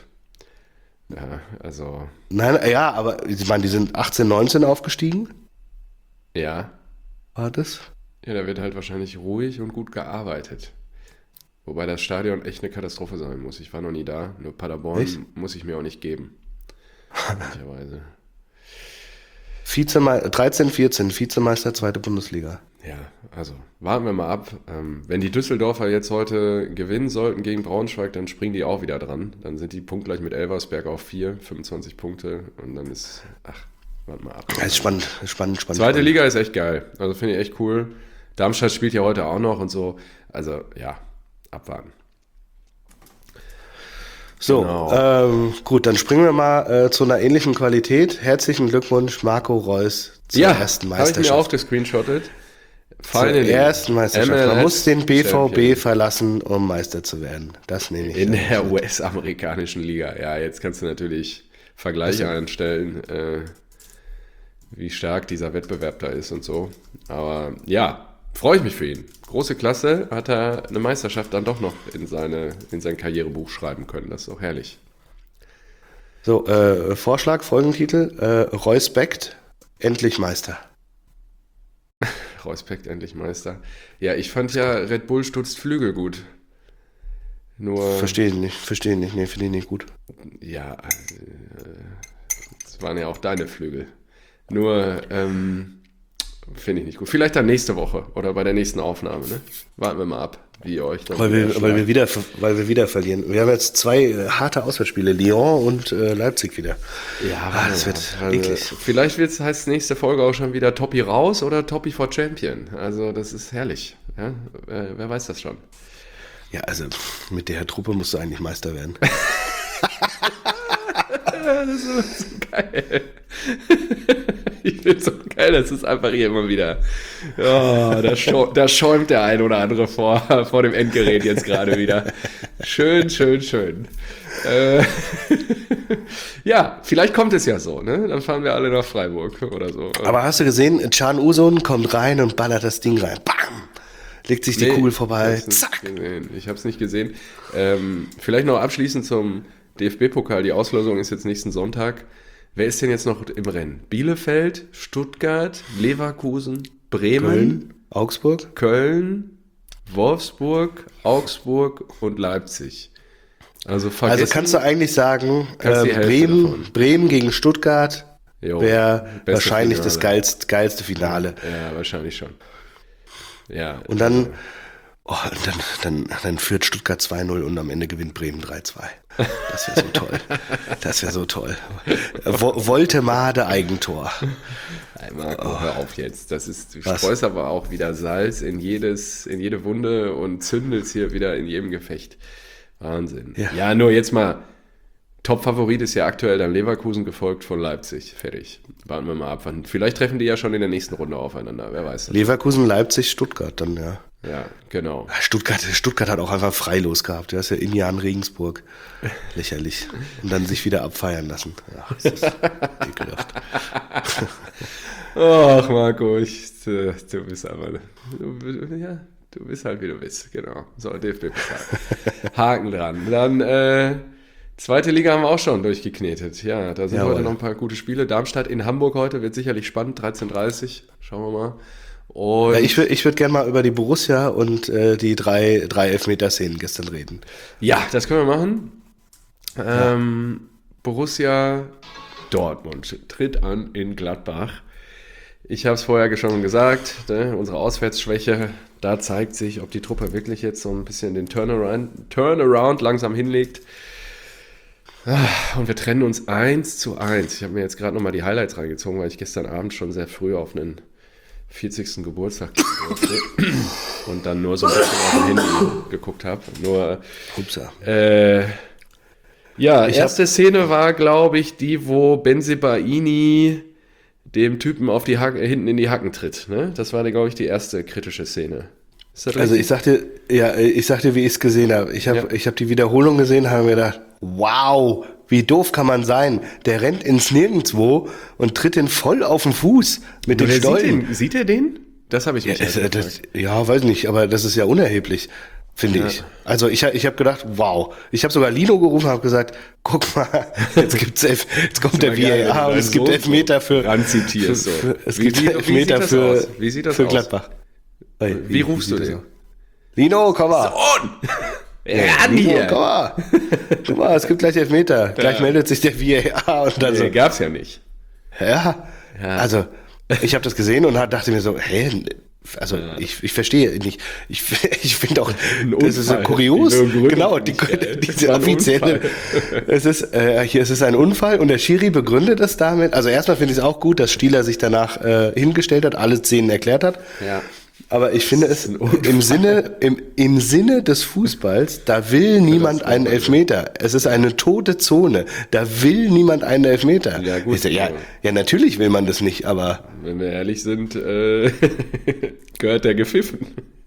Ja, also. Nein, ja, aber ich meine, die sind achtzehn, neunzehn aufgestiegen. Ja. War das? Ja, da wird halt wahrscheinlich ruhig und gut gearbeitet. Wobei das Stadion echt eine Katastrophe sein muss. Ich war noch nie da. Nur Paderborn echt? Muss ich mir auch nicht geben. Möglicherweise. Vizeme- dreizehn, vierzehn, Vizemeister, zweite Bundesliga. Ja, also warten wir mal ab. Ähm, wenn die Düsseldorfer jetzt heute gewinnen sollten gegen Braunschweig, dann springen die auch wieder dran. Dann sind die punktgleich mit Elversberg auf vier, fünfundzwanzig Punkte. Und dann ist, ach, warten wir mal ab. Das ist spannend, spannend, spannend. Zweite spannend. Liga ist echt geil. Also finde ich echt cool. Darmstadt spielt ja heute auch noch und so. Also ja, abwarten. So, genau. ähm, gut, dann springen wir mal äh, zu einer ähnlichen Qualität. Herzlichen Glückwunsch, Marco Reus, zur ja, ersten Meisterschaft. Ja, habe ich mir auch gescreenshottet. Zur ersten Meisterschaft. Man muss den B V B Champion verlassen, um Meister zu werden. Das nehme ich. In der U S-amerikanischen Liga. Ja, jetzt kannst du natürlich Vergleiche also einstellen, äh, wie stark dieser Wettbewerb da ist und so. Aber ja, freue ich mich für ihn. Große Klasse, hat er eine Meisterschaft dann doch noch in, seine, in sein Karrierebuch schreiben können. Das ist auch herrlich. So, äh, Vorschlag, Folgentitel, äh, Reuspekt, endlich Meister. Reuspekt, endlich Meister. Ja, ich fand ja Red Bull stutzt Flügel gut. Nur... Verstehe ich nicht, verstehe ich nicht, nee, finde ich nicht gut. Ja, äh, das waren ja auch deine Flügel. Nur, ähm... finde ich nicht gut. Vielleicht dann nächste Woche oder bei der nächsten Aufnahme. Ne? Warten wir mal ab, wie ihr euch dann weil wir, weil wir wieder, weil wir wieder verlieren. Wir haben jetzt zwei äh, harte Auswärtsspiele, Lyon und äh, Leipzig wieder. Ja, ah, das wird also, eklig. Vielleicht wird's, heißt nächste Folge auch schon wieder Toppi raus oder Toppi for Champion. Also das ist herrlich. Ja? Äh, wer weiß das schon? Ja, also mit der Truppe musst du eigentlich Meister werden. Das ist so geil. Ich finde es so geil, das ist einfach hier immer wieder, oh, da, schau, da schäumt der ein oder andere vor, vor dem Endgerät jetzt gerade wieder. Schön, schön, schön. Äh, ja, vielleicht kommt es ja so, ne? Dann fahren wir alle nach Freiburg oder so. Aber hast du gesehen, Can Uzun kommt rein und ballert das Ding rein. Bam! Legt sich die nee, Kugel vorbei. Ich Zack! Ich habe es nicht gesehen. Ähm, vielleicht noch abschließend zum D F B-Pokal. Die Auslosung ist jetzt nächsten Sonntag. Wer ist denn jetzt noch im Rennen? Bielefeld, Stuttgart, Leverkusen, Bremen, Köln, Augsburg, Köln, Wolfsburg, Augsburg und Leipzig. Also, also kannst du eigentlich sagen, äh, Bremen, Bremen gegen Stuttgart wäre wahrscheinlich Finale. Das geilste, geilste Finale. Ja, wahrscheinlich schon. Ja. Und dann, oh, dann, dann, dann führt Stuttgart zwei null und am Ende gewinnt Bremen drei zwei. Das wäre so toll. Das wäre so toll. Woltemade Eigentor. Marco, oh. Hör auf jetzt. Das ist, du streust aber auch wieder Salz in jedes, in jede Wunde und zündelst hier wieder in jedem Gefecht. Wahnsinn. Ja, ja, nur jetzt mal, Top-Favorit ist ja aktuell dann Leverkusen, gefolgt von Leipzig. Fertig. Warten wir mal ab. Vielleicht treffen die ja schon in der nächsten Runde aufeinander, wer weiß das. Leverkusen, Leipzig, Stuttgart dann, ja. Ja, genau. Stuttgart, Stuttgart hat auch einfach freilos gehabt. Du hast ja Indian Regensburg. Lächerlich. Und dann sich wieder abfeiern lassen. Ach, das ist ekelhaft. Ach, Marco, ich, du, du bist aber, du, ja, du bist halt, wie du bist. Genau. So, D F B-Pokal. Haken dran. Dann, äh, zweite Liga haben wir auch schon durchgeknetet. Ja, da sind Jawohl. Heute noch ein paar gute Spiele. Darmstadt in Hamburg heute wird sicherlich spannend. dreizehn Uhr dreißig. Schauen wir mal. Und ja, ich würde ich würd gerne mal über die Borussia und äh, die drei, drei Elfmeter-Szenen gestern reden. Ja, das können wir machen. Ähm, ja. Borussia Dortmund tritt an in Gladbach. Ich habe es vorher schon gesagt, ne, unsere Auswärtsschwäche, da zeigt sich, ob die Truppe wirklich jetzt so ein bisschen den Turnaround, Turnaround langsam hinlegt. Und wir trennen uns eins zu eins. Ich habe mir jetzt gerade nochmal die Highlights reingezogen, weil ich gestern Abend schon sehr früh auf einen vierzigsten Geburtstag durfte und dann nur so ein bisschen auf dem Handy geguckt habe. Nur, äh, ja, ich erste Szene war, glaube ich, die, wo Bensebaini dem Typen auf die Hacken, hinten in die Hacken tritt. Ne? Das war, glaube ich, die erste kritische Szene. Also ich sagte, ja, ich sagte, wie ich es gesehen habe. Ich habe, ja. ich habe die Wiederholung gesehen, habe mir gedacht, wow, wie doof kann man sein? Der rennt ins Nirgendwo und tritt den voll auf den Fuß mit dem Stollen. Sieht, sieht er den? Das habe ich nicht. Ja, das, das, ja, weiß nicht, aber das ist ja unerheblich, finde ja. ich. Also ich, ich habe gedacht, wow. Ich habe sogar Lino gerufen und habe gesagt, guck mal, jetzt gibt's Elf, jetzt kommt der V A R und es gibt so Elfmeter für, für, so. für es wie, gibt Elfmeter für, wie sieht das für aus? Gladbach. Wie, wie rufst wie du den? Lino, komm mal. Sohn! Ja, Lino, komm mal. Guck mal, es gibt gleich Elfmeter. Gleich ja. meldet sich der V A R und dann nee, so. Gab's ja nicht. Ja, ja. Also ich habe das gesehen und dachte mir so, hä, also ja. ich, ich verstehe nicht. Ich, ich finde auch, das ist so kurios. Genau, die, die, diese offizielle. Es ist, äh, hier, es ist ein Unfall und der Schiri begründet es damit. Also erstmal finde ich es auch gut, dass Stieler sich danach äh, hingestellt hat, alle Szenen erklärt hat. Ja. Aber ich finde es im Sinne, im, im Sinne des Fußballs, da will niemand einen Elfmeter. Es ist eine tote Zone. Da will niemand einen Elfmeter. Ja, gut. So, ja, ja, natürlich will man das nicht, aber. Wenn wir ehrlich sind, äh, gehört der gepfiffen.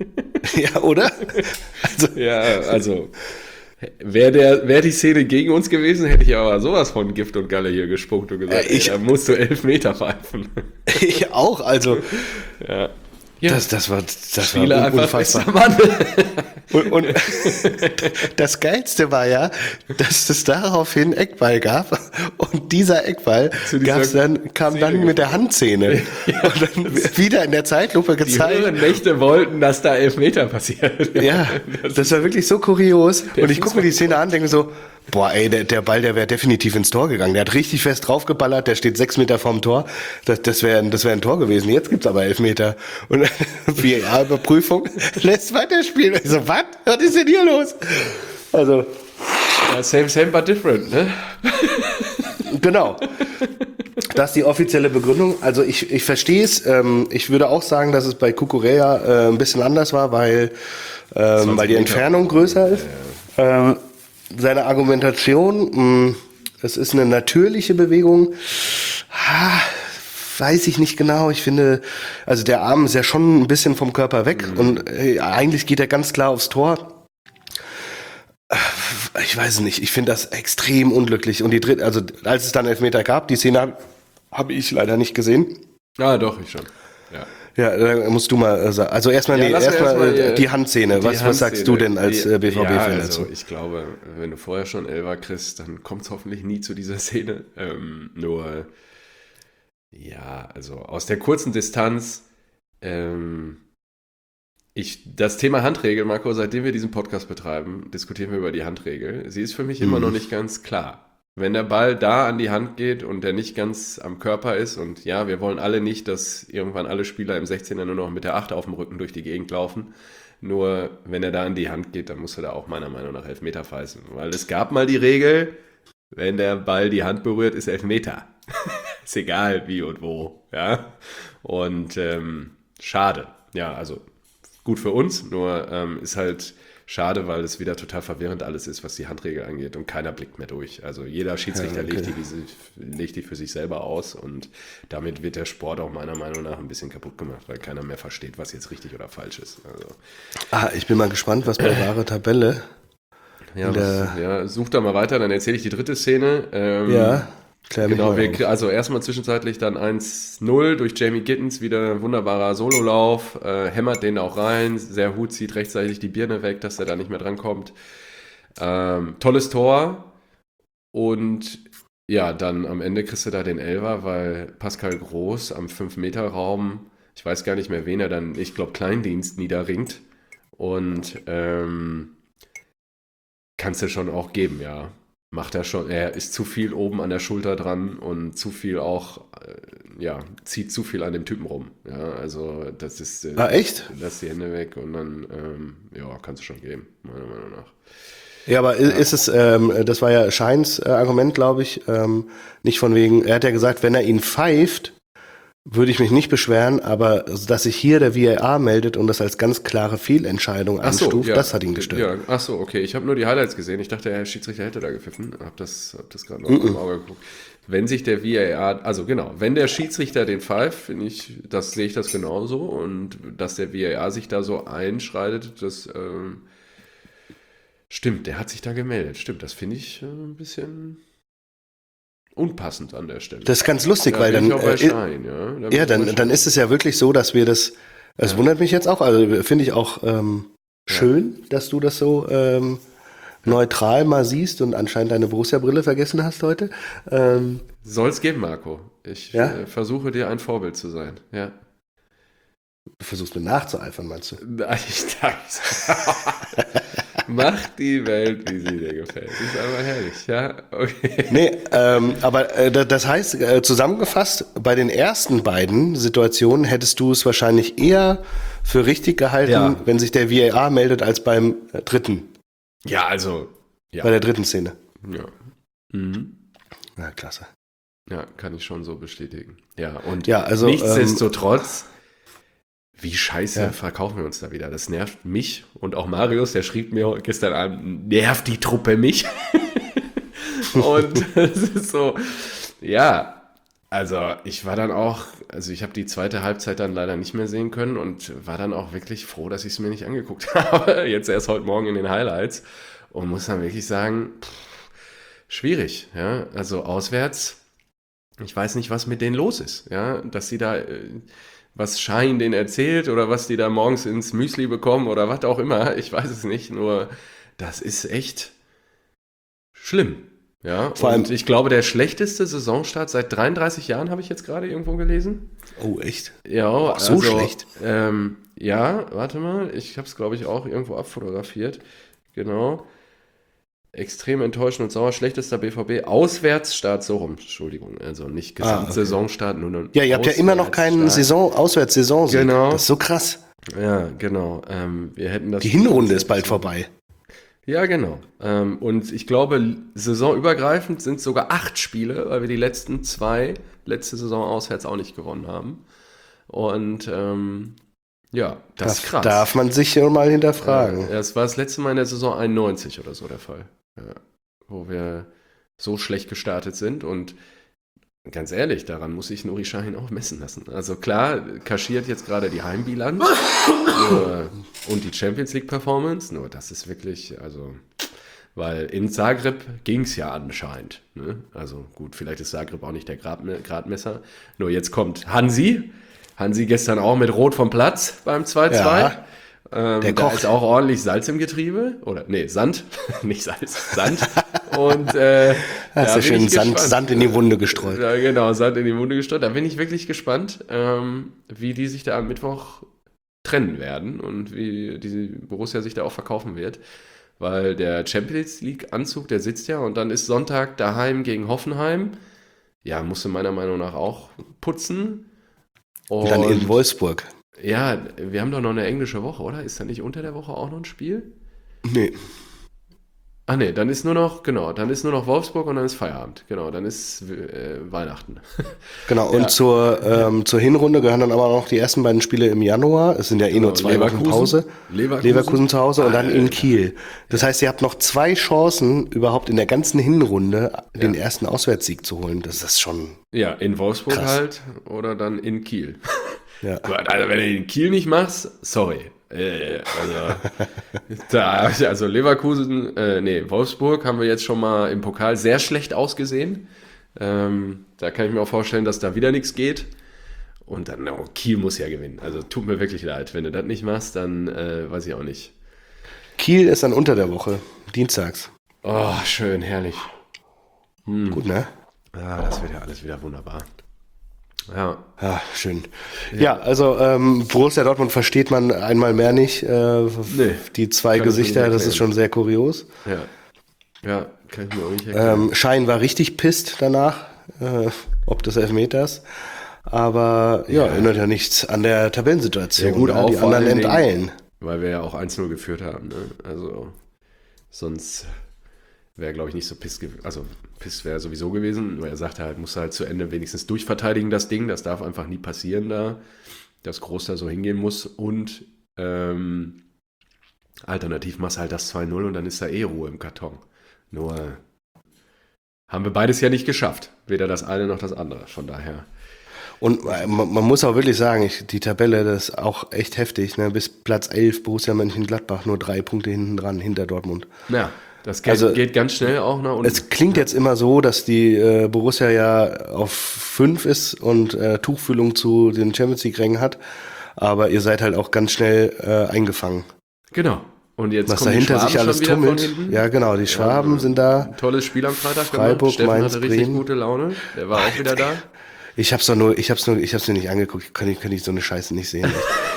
Ja, oder? Also, ja, also. Wäre der, wär die Szene gegen uns gewesen, hätte ich aber sowas von Gift und Galle hier gespuckt und gesagt, ich, ey, da musst du Elfmeter pfeifen. Ich auch, also. Ja. Ja. Das, das war, das war unfassbar. Und, und das Geilste war ja, dass es daraufhin Eckball gab und dieser Eckball gab's dann, kam Szene dann mit der Handzähne. Ja, und dann wieder in der Zeitlupe gezeigt. Die höheren Mächte wollten, dass da Elfmeter passiert. Ja, das, das war wirklich so kurios. Und ich gucke mir die Szene an, denke so, boah, ey, der, der Ball, der wäre definitiv ins Tor gegangen. Der hat richtig fest draufgeballert, der steht sechs Meter vorm Tor. Das, das wäre das wär ein Tor gewesen. Jetzt gibt's aber Elfmeter. Und V A R-Überprüfung lässt weiterspielen. Ich so, was? Was ist denn hier los? Also. Ja, same, same, but different, ne? Genau. Das ist die offizielle Begründung. Also ich, ich verstehe es. Ähm, ich würde auch sagen, dass es bei Cucurella äh, ein bisschen anders war, weil, ähm, weil die Entfernung größer ist. Ja, ja. Ähm, seine Argumentation, mh, es ist eine natürliche Bewegung, ha, weiß ich nicht genau. Ich finde, also der Arm ist ja schon ein bisschen vom Körper weg mhm. und äh, eigentlich geht er ganz klar aufs Tor. Ich weiß nicht, ich finde das extrem unglücklich. Und die dritte, also als es dann Elfmeter gab, die Szene habe hab ich leider nicht gesehen. Ah, doch, ich schon. Ja. Ja, da musst du mal sagen. Also erstmal ja, nee, erstmal erst die Handszene. Die was, Handszene. Was sagst du denn als die, B V B-Fan ja, also dazu? Ich glaube, wenn du vorher schon Elfer kriegst, dann kommt es hoffentlich nie zu dieser Szene. Ähm, nur, ja, also aus der kurzen Distanz, ähm, ich, das Thema Handregel, Marco, seitdem wir diesen Podcast betreiben, diskutieren wir über die Handregel. Sie ist für mich mhm. immer noch nicht ganz klar. Wenn der Ball da an die Hand geht und der nicht ganz am Körper ist und ja, wir wollen alle nicht, dass irgendwann alle Spieler im sechzehner nur noch mit der acht auf dem Rücken durch die Gegend laufen. Nur wenn er da an die Hand geht, dann muss er da auch meiner Meinung nach Elfmeter pfeifen. Weil es gab mal die Regel, wenn der Ball die Hand berührt, ist Elfmeter. Ist egal wie und wo. Ja? Und ähm, schade. Ja, also gut für uns, nur ähm, ist halt schade, weil es wieder total verwirrend alles ist, was die Handregel angeht und keiner blickt mehr durch. Also jeder Schiedsrichter ja, okay. legt, die, legt die für sich selber aus und damit wird der Sport auch meiner Meinung nach ein bisschen kaputt gemacht, weil keiner mehr versteht, was jetzt richtig oder falsch ist. Also, ah, ich bin mal gespannt, was bei wahre Tabelle. Ja, was, ja, such da mal weiter, dann erzähle ich die dritte Szene. Ähm, ja. Klär genau, wir, also erstmal zwischenzeitlich dann eins null durch Jamie Gittens, wieder ein wunderbarer Sololauf, äh, hämmert den auch rein, sehr Hut, zieht rechtzeitig die Birne weg, dass er da nicht mehr drankommt. Ähm, tolles Tor und ja, dann am Ende kriegst du da den Elfer, weil Pascal Groß am fünf Meter Raum, ich weiß gar nicht mehr wen er dann, ich glaube Kleindienst niederringt und ähm, kannst du schon auch geben, ja. Macht er schon, er ist zu viel oben an der Schulter dran und zu viel auch, äh, ja, zieht zu viel an dem Typen rum. Ja, also das ist. Äh, ah, echt? Lass die Hände weg und dann, ähm, ja, kannst du schon geben, meiner Meinung nach. Ja, aber ja. ist es, ähm, das war ja Scheins äh, Argument, glaube ich, ähm, nicht von wegen, er hat ja gesagt, wenn er ihn pfeift, würde ich mich nicht beschweren, aber dass sich hier der V A R meldet und das als ganz klare Fehlentscheidung einstuft, so, ja, das hat ihn gestört. Ja, ach so, okay. Ich habe nur die Highlights gesehen. Ich dachte, der Schiedsrichter hätte da gepfiffen. Hab das, hab das gerade noch mm-mm. im Auge geguckt. Wenn sich der V A R, also genau, wenn der Schiedsrichter den pfeift, finde ich, das sehe ich das genauso und dass der V A R sich da so einschreitet, das ähm, stimmt. Der hat sich da gemeldet. Stimmt, das finde ich äh, ein bisschen unpassend an der Stelle. Das ist ganz lustig, da weil dann, äh, Stein, ja, da ja dann, dann ist es ja wirklich so, dass wir das, es ja. wundert mich jetzt auch, also finde ich auch ähm, schön, ja. dass du das so ähm, neutral mal siehst und anscheinend deine Borussia-Brille vergessen hast heute. Ähm, Soll es geben, Marco. Ich ja? äh, versuche dir ein Vorbild zu sein, ja. Du versuchst mir nachzueifern, meinst du? Ich dachte, mach die Welt, wie sie dir gefällt. Das ist aber herrlich, ja? Okay. Nee, ähm, aber äh, das heißt, äh, zusammengefasst, bei den ersten beiden Situationen hättest du es wahrscheinlich eher für richtig gehalten, ja. wenn sich der V A R meldet, als beim äh, dritten. Ja, also. Ja. Bei der dritten Szene. Ja. Mhm. Ja, klasse. Ja, kann ich schon so bestätigen. Ja, und ja, also, nichtsdestotrotz. Ähm, Wie scheiße ja. verkaufen wir uns da wieder? Das nervt mich und auch Marius, der schrieb mir gestern Abend, nervt die Truppe mich? Und es ist so, ja, also ich war dann auch, also ich habe die zweite Halbzeit dann leider nicht mehr sehen können und war dann auch wirklich froh, dass ich es mir nicht angeguckt habe. Jetzt erst heute Morgen in den Highlights und muss dann wirklich sagen, pff, schwierig, ja, also auswärts, ich weiß nicht, was mit denen los ist, ja, dass sie da... Äh, was Schein denen erzählt oder was die da morgens ins Müsli bekommen oder was auch immer, ich weiß es nicht, nur das ist echt schlimm. Ja, vor allem, und ich glaube, der schlechteste Saisonstart seit dreiunddreißig Jahren habe ich jetzt gerade irgendwo gelesen. Oh, echt? Ja, oh, so also, schlecht? Ähm, ja, warte mal, ich habe es, glaube ich, auch irgendwo abfotografiert. Genau. Extrem enttäuschend und sauer, schlechtester B V B-Auswärtsstart, so rum, Entschuldigung, also nicht Gesamtsaisonstart, ah, okay. nur Ja, ihr habt ja immer noch keinen Saison, Auswärtssaison. Genau. Das ist so krass. Ja, genau. Ähm, wir hätten das. Die Hinrunde ist bald vorbei. Ja, genau. Ähm, und ich glaube, saisonübergreifend sind sogar acht Spiele, weil wir die letzten zwei, letzte Saison auswärts auch nicht gewonnen haben. Und ähm, ja, das, das ist krass. Darf man sich ja mal hinterfragen. Ja, das war das letzte Mal in der Saison einundneunzig oder so der Fall. Ja, wo wir so schlecht gestartet sind und ganz ehrlich, daran muss sich Nuri Sahin auch messen lassen. Also klar, kaschiert jetzt gerade die Heimbilanz nur, und die Champions League Performance, nur das ist wirklich, also, weil in Zagreb ging es ja anscheinend. Ne? Also gut, vielleicht ist Zagreb auch nicht der Grad- Gradmesser. Nur jetzt kommt Hansi. Hansi gestern auch mit Rot vom Platz beim zwei zwei. Ja. Ähm, Der da Koch. ist auch ordentlich Salz im Getriebe. Oder, nee, Sand. Nicht Salz, Sand. Und äh, Hast da du bin schön ich Sand, gespannt. Sand in die Wunde gestreut. Ja, genau, Sand in die Wunde gestreut. Da bin ich wirklich gespannt, ähm, wie die sich da am Mittwoch trennen werden und wie die Borussia sich da auch verkaufen wird. Weil der Champions League-Anzug, der sitzt ja und dann ist Sonntag daheim gegen Hoffenheim. Ja, musste meiner Meinung nach auch putzen. Und, Und dann in Wolfsburg. Ja, wir haben doch noch eine englische Woche, oder? Ist da nicht unter der Woche auch noch ein Spiel? Nee. Ah ne, dann ist nur noch, genau, dann ist nur noch Wolfsburg und dann ist Feierabend. Genau, dann ist äh, Weihnachten. Genau, und Ja. zur, ähm, zur Hinrunde gehören dann aber noch die ersten beiden Spiele im Januar. Es sind ja eh nur zwei Wochen Leverkusen. Pause. Leverkusen. Leverkusen zu Hause und dann in Alter. Kiel. Das heißt, ihr habt noch zwei Chancen, überhaupt in der ganzen Hinrunde den ersten Auswärtssieg zu holen. Das ist schon, Ja, in Wolfsburg Krass. halt oder dann in Kiel. ja. Also wenn du in Kiel nicht machst, sorry. Äh, also, da, also Leverkusen, äh, nee, Wolfsburg haben wir jetzt schon mal im Pokal sehr schlecht ausgesehen. Ähm, da kann ich mir auch vorstellen, dass da wieder nichts geht. Und dann, oh, Kiel muss ja gewinnen. Also tut mir wirklich leid. Wenn du das nicht machst, dann äh, weiß ich auch nicht. Kiel ist dann unter der Woche, dienstags. Oh, schön, herrlich. Gut, ne? Ja, das wird ja alles wieder wunderbar. Ja. Ja, schön. Ja, also ähm, Borussia Dortmund versteht man einmal mehr nicht. Äh, Nee, die zwei kann ich mir Gesichter, nicht das ist erklären. schon sehr kurios. Ja. Ja, kann ich mir auch nicht erklären. Ähm, Schein war richtig pisst danach, äh, ob des Elfmeters. Aber ja, Ja. ändert ja nichts an der Tabellensituation. Ja, gut, ne? auch Die vor anderen allen Dingen- enteilen. Weil wir ja auch eins null geführt haben. Ne? Also sonst wäre, glaube ich, nicht so piss gewesen. Also piss wäre sowieso gewesen. Nur er sagte halt, muss halt zu Ende wenigstens durchverteidigen, das Ding. Das darf einfach nie passieren da, dass Groß da so hingehen muss. Und ähm, alternativ machst halt das zwei null und dann ist da eh Ruhe im Karton. Nur haben wir beides ja nicht geschafft. Weder das eine noch das andere. Von daher. Und äh, man, man muss auch wirklich sagen, ich, die Tabelle, das ist auch echt heftig. Ne? Bis Platz elf, Borussia Mönchengladbach, nur drei Punkte hinten dran, hinter Dortmund. Ja, das geht, Also, geht ganz schnell auch nach unten. Es klingt jetzt immer so, dass die äh, Borussia ja auf fünf ist und äh, Tuchfühlung zu den Champions League-Rängen hat. Aber ihr seid halt auch ganz schnell äh, eingefangen. Genau. Und jetzt Was kommen die dahinter Schwaben sich alles schon wieder von tummelt. hinten. Ja, genau, die Schwaben Ja, sind da. Ein tolles Spiel am Freitag Freiburg, gemacht. Steffen Mainz, hatte richtig Bremen. gute Laune. Der war auch wieder da. Ich hab's doch nur, ich hab's nur, ich hab's mir nicht angeguckt. Kann ich, kann ich so eine Scheiße nicht sehen.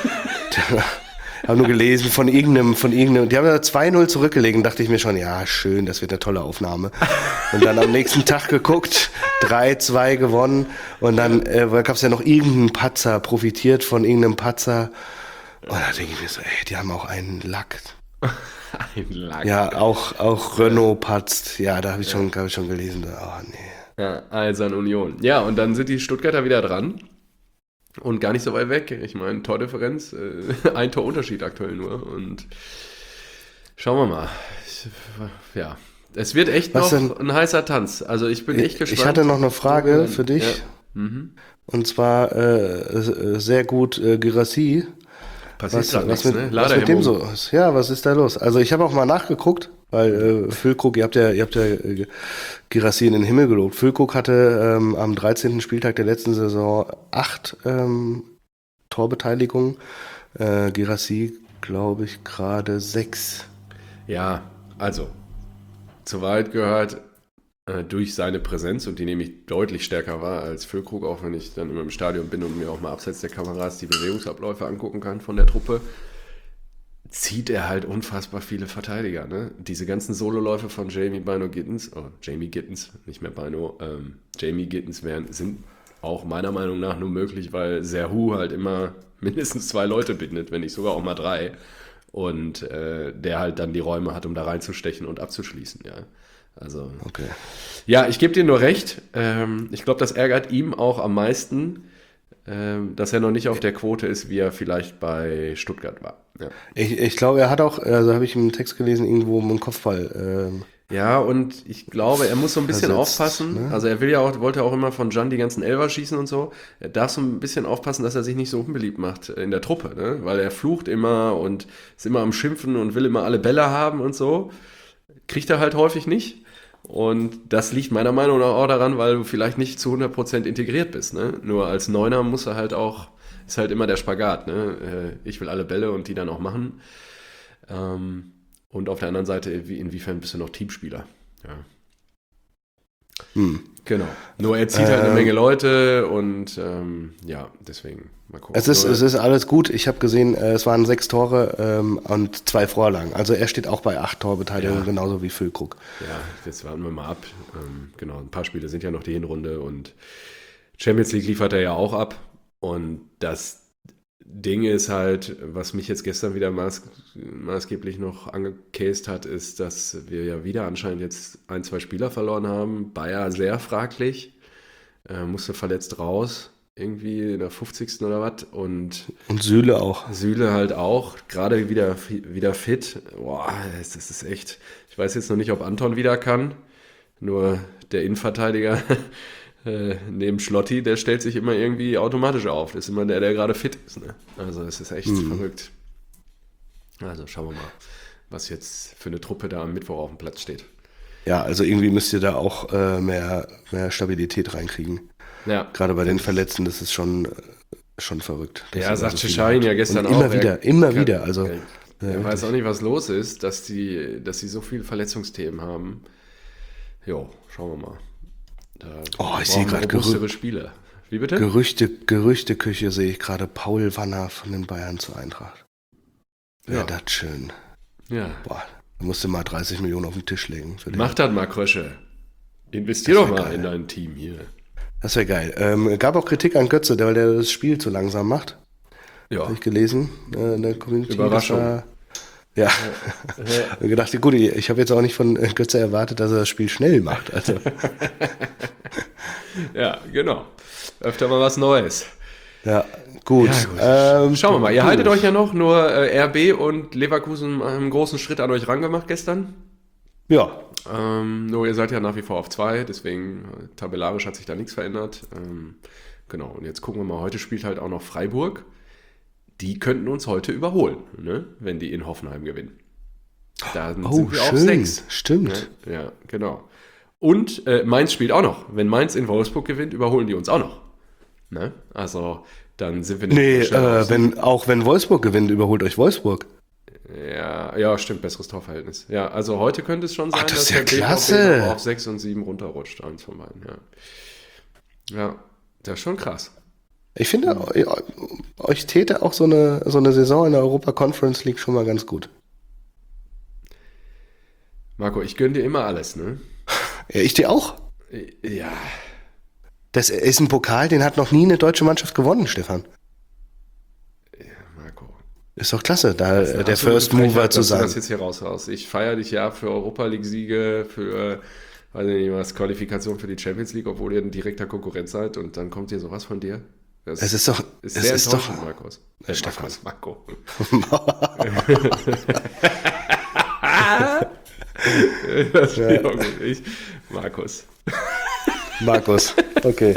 Ich habe nur gelesen von irgendeinem, von irgendeinem, die haben ja zwei null zurückgelegt und dachte ich mir schon, ja, schön, das wird eine tolle Aufnahme. Und dann am nächsten Tag geguckt, drei zwei gewonnen und dann äh, gab's ja noch irgendeinen Patzer, profitiert von irgendeinem Patzer. Und da denke ich mir so, ey, die haben auch einen Lack. Ein Lack. Ja, auch, auch Renault patzt. Ja, da habe ich schon, hab ich schon gelesen. Oh, nee. Ja, Eisern Union. Ja, und dann sind die Stuttgarter wieder dran. Und gar nicht so weit weg. Ich meine, Tordifferenz, äh, ein Torunterschied aktuell nur. Und schauen wir mal. Ich, ja, es wird echt Was noch denn? ein heißer Tanz. Also ich bin echt gespannt. Ich hatte noch eine Frage für dich. Ja. Mhm. Und zwar äh, sehr gut äh, Girassi. Passiert Was, grad was, nichts, mit, ne? was mit dem Ladehemmung. so ist? Ja, was ist da los? Also ich habe auch mal nachgeguckt, weil äh, Füllkrug, ihr habt ja, ihr habt ja äh, Girassi in den Himmel gelobt. Füllkrug hatte ähm, am dreizehnten Spieltag der letzten Saison acht ähm, Torbeteiligungen. Äh, Girassi, glaube ich, gerade sechs. Ja, also, zur Wahrheit gehört, äh, durch seine Präsenz, und die nämlich deutlich stärker war als Füllkrug, auch wenn ich dann immer im Stadion bin und mir auch mal abseits der Kameras die Bewegungsabläufe angucken kann von der Truppe, zieht er halt unfassbar viele Verteidiger. Ne? Diese ganzen Sololäufe von Jamie Bino Gittens, oh, Jamie Gittens, nicht mehr Bino, ähm, Jamie Gittens wären, sind auch meiner Meinung nach nur möglich, weil Serhu halt immer mindestens zwei Leute bindet, wenn nicht sogar auch mal drei. Und äh, der halt dann die Räume hat, um da reinzustechen und abzuschließen, ja. Also, Okay. ja, ich gebe dir nur recht. Ähm, ich glaube, das ärgert ihm auch am meisten, ähm, dass er noch nicht auf der Quote ist, wie er vielleicht bei Stuttgart war. Ja, Ich, ich glaube, er hat auch, also habe ich im Text gelesen, irgendwo einen Kopfball. Ähm, Ja, und ich glaube, er muss so ein bisschen Versetzt, aufpassen. ne? Also er will ja auch, wollte auch immer von Can die ganzen Elfer schießen und so. Er darf so ein bisschen aufpassen, dass er sich nicht so unbeliebt macht in der Truppe, ne? Weil er flucht immer und ist immer am Schimpfen und will immer alle Bälle haben und so. Kriegt er halt häufig nicht. Und das liegt meiner Meinung nach auch daran, weil du vielleicht nicht zu hundert Prozent integriert bist, ne? Nur als Neuner muss er halt auch, ist halt immer der Spagat, ne? Ich will alle Bälle und die dann auch machen. Ähm, Und auf der anderen Seite, inwiefern bist du noch Teamspieler? Ja. Hm. Genau. Nur er zieht halt eine Ähm, Menge Leute und ähm, ja, deswegen mal gucken. Es ist, Nur, es ist alles gut. Ich habe gesehen, äh, es waren sechs Tore ähm, und zwei Vorlagen. Also er steht auch bei acht Torbeteiligungen, Ja. genauso wie Füllkrug. ja, jetzt warten wir mal ab. Ähm, genau, ein paar Spiele sind ja noch die Hinrunde und Champions League liefert er ja auch ab. Und das Ding ist halt, was mich jetzt gestern wieder maß, maßgeblich noch angekäst hat, ist, dass wir ja wieder anscheinend jetzt ein, zwei Spieler verloren haben. Bayer sehr fraglich, äh, musste verletzt raus, irgendwie in der fünfzigsten oder was. Und Und Süle auch. Süle halt auch, gerade wieder, wieder fit. Boah, das ist echt. Ich weiß jetzt noch nicht, ob Anton wieder kann. Nur der Innenverteidiger äh, neben Schlotti, der stellt sich immer irgendwie automatisch auf. Das ist immer der, der gerade fit ist. Ne? Also es ist echt Mhm. verrückt. Also schauen wir mal, was jetzt für eine Truppe da am Mittwoch auf dem Platz steht. Ja, also irgendwie müsst ihr da auch äh, mehr, mehr Stabilität reinkriegen. Ja, Gerade bei den Verletzten, das ist schon, äh, schon verrückt. dass ja ihr da sagt so viele Cesarin habt. ja gestern Und immer auch. wieder, er, immer kann- wieder. Also, Er, er ja, weiß auch nicht, was los ist, dass die, dass sie so viele Verletzungsthemen haben. Jo, schauen wir mal. Da Oh, ich wir sehe brauchen gerade robustere Gerü Spiele. Wie bitte? Gerüchte, Gerüchteküche sehe ich gerade. Paul Wanner von den Bayern zu Eintracht. Wäre Ja. das schön. Ja. Boah, da musst du mal dreißig Millionen auf den Tisch legen. Für den. Mach das mal, Krösche. Investier Das doch wär mal geil. in dein Team hier. Das wäre geil. Ähm, gab auch Kritik an Götze, weil der das Spiel zu langsam macht. Ja. Habe ich gelesen äh, in der Community. Überraschung. dass er- Ja, Ja. und gedacht, gut, ich habe jetzt auch nicht von äh, Götze erwartet, dass er das Spiel schnell macht. Also, Ja, genau. Öfter mal was Neues. ja, gut. Ja, gut. Ähm, Schauen wir mal. Ihr gut. haltet euch ja noch, nur äh, R B und Leverkusen haben einen großen Schritt an euch rangemacht gestern. Ja, Ähm, nur ihr seid ja nach wie vor auf zwei, deswegen äh, tabellarisch hat sich da nichts verändert. Ähm, genau, und jetzt gucken wir mal, heute spielt halt auch noch Freiburg. Die könnten uns heute überholen, ne? Wenn die in Hoffenheim gewinnen. Da oh, sind wir auf schön. sechs. Stimmt. Ne? Ja, genau. Und äh, Mainz spielt auch noch. Wenn Mainz in Wolfsburg gewinnt, überholen die uns auch noch. Ne? Also dann sind wir nicht Nee, schnell äh, raus. wenn, auch wenn Wolfsburg gewinnt, überholt euch Wolfsburg. Ja, ja, stimmt, besseres Torverhältnis. Ja, also heute könnte es schon sein, Ach, das dass ist ja der B V B klasse. noch auf sechs und sieben runterrutscht, eins von beiden, ja. Ja, das ist schon krass. Ich finde, eu- euch täte auch so eine, so eine Saison in der Europa Conference League schon mal ganz gut. Marco, ich gönne dir immer alles, ne? Ja, ich dir auch. Ja, Das ist ein Pokal, den hat noch nie eine deutsche Mannschaft gewonnen, Stefan. Marco. Ist doch klasse, da Das ist eine äh, der absolute First Mover Frechheit, zu dass du sein. das jetzt hier raushaust. Ich feiere dich ja für Europa League-Siege, für, weiß ich nicht was, Qualifikation für die Champions League, obwohl ihr ein direkter Konkurrent seid und dann kommt hier sowas von dir. Das Es ist doch, ist es sehr ist enttäuschend, doch, Markus. Äh, Stefan. Markus, Marco. Das ist ja. gut. Ich, Markus. Markus, okay.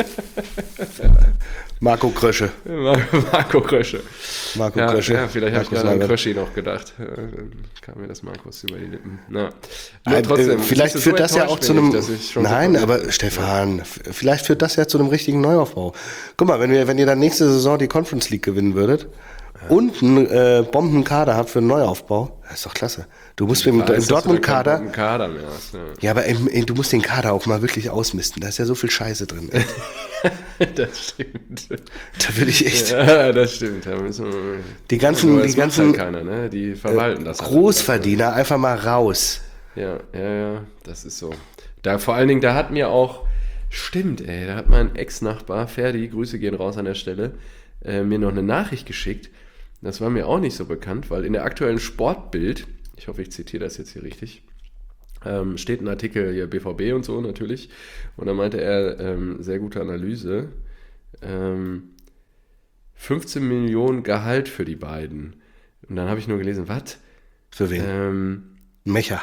Marco Krösche. Marco Krösche. Marco Ja, Krösche. ja, vielleicht habe ich Markus gerade an Lange. Kröschi noch gedacht. Ja, dann kam mir das Markus über die Lippen. Na. Äh, Nur trotzdem, äh, vielleicht siehst du, führt so das ja auch enttäuscht zu bin einem. ich, dass ich schon so Nein, verwirrt aber bin. Stefan, f- vielleicht führt das ja zu einem richtigen Neuaufbau. Guck mal, wenn wir, wenn ihr dann nächste Saison die Conference League gewinnen würdet und einen äh, Bombenkader habt für einen Neuaufbau, das ist doch klasse. Du musst im, Weiß, dass im du da Dortmund-Kader. keinen Kader mehr hast. Ja. Ja, aber im, im, du musst den Kader auch mal wirklich ausmisten. Da ist ja so viel Scheiße drin. Das stimmt. Da will ich echt. Ja, das stimmt. Da müssen wir, Die ganzen- Nur, die das macht ganzen, halt keiner, ne? Die verwalten das. halt. Großverdiener einfach mal raus. Ja, ja, ja, das ist so. Da vor allen Dingen, da hat mir auch, stimmt, ey, da hat mein Ex-Nachbar Ferdi, Grüße gehen raus an der Stelle, äh, mir noch eine Nachricht geschickt. Das war mir auch nicht so bekannt, weil in der aktuellen Sportbild, ich hoffe, ich zitiere das jetzt hier richtig, ähm, steht ein Artikel hier B V B und so natürlich. Und da meinte er, ähm, sehr gute Analyse, ähm, fünfzehn Millionen Gehalt für die beiden. Und dann habe ich nur gelesen, was? Für wen? Ähm, Mecher.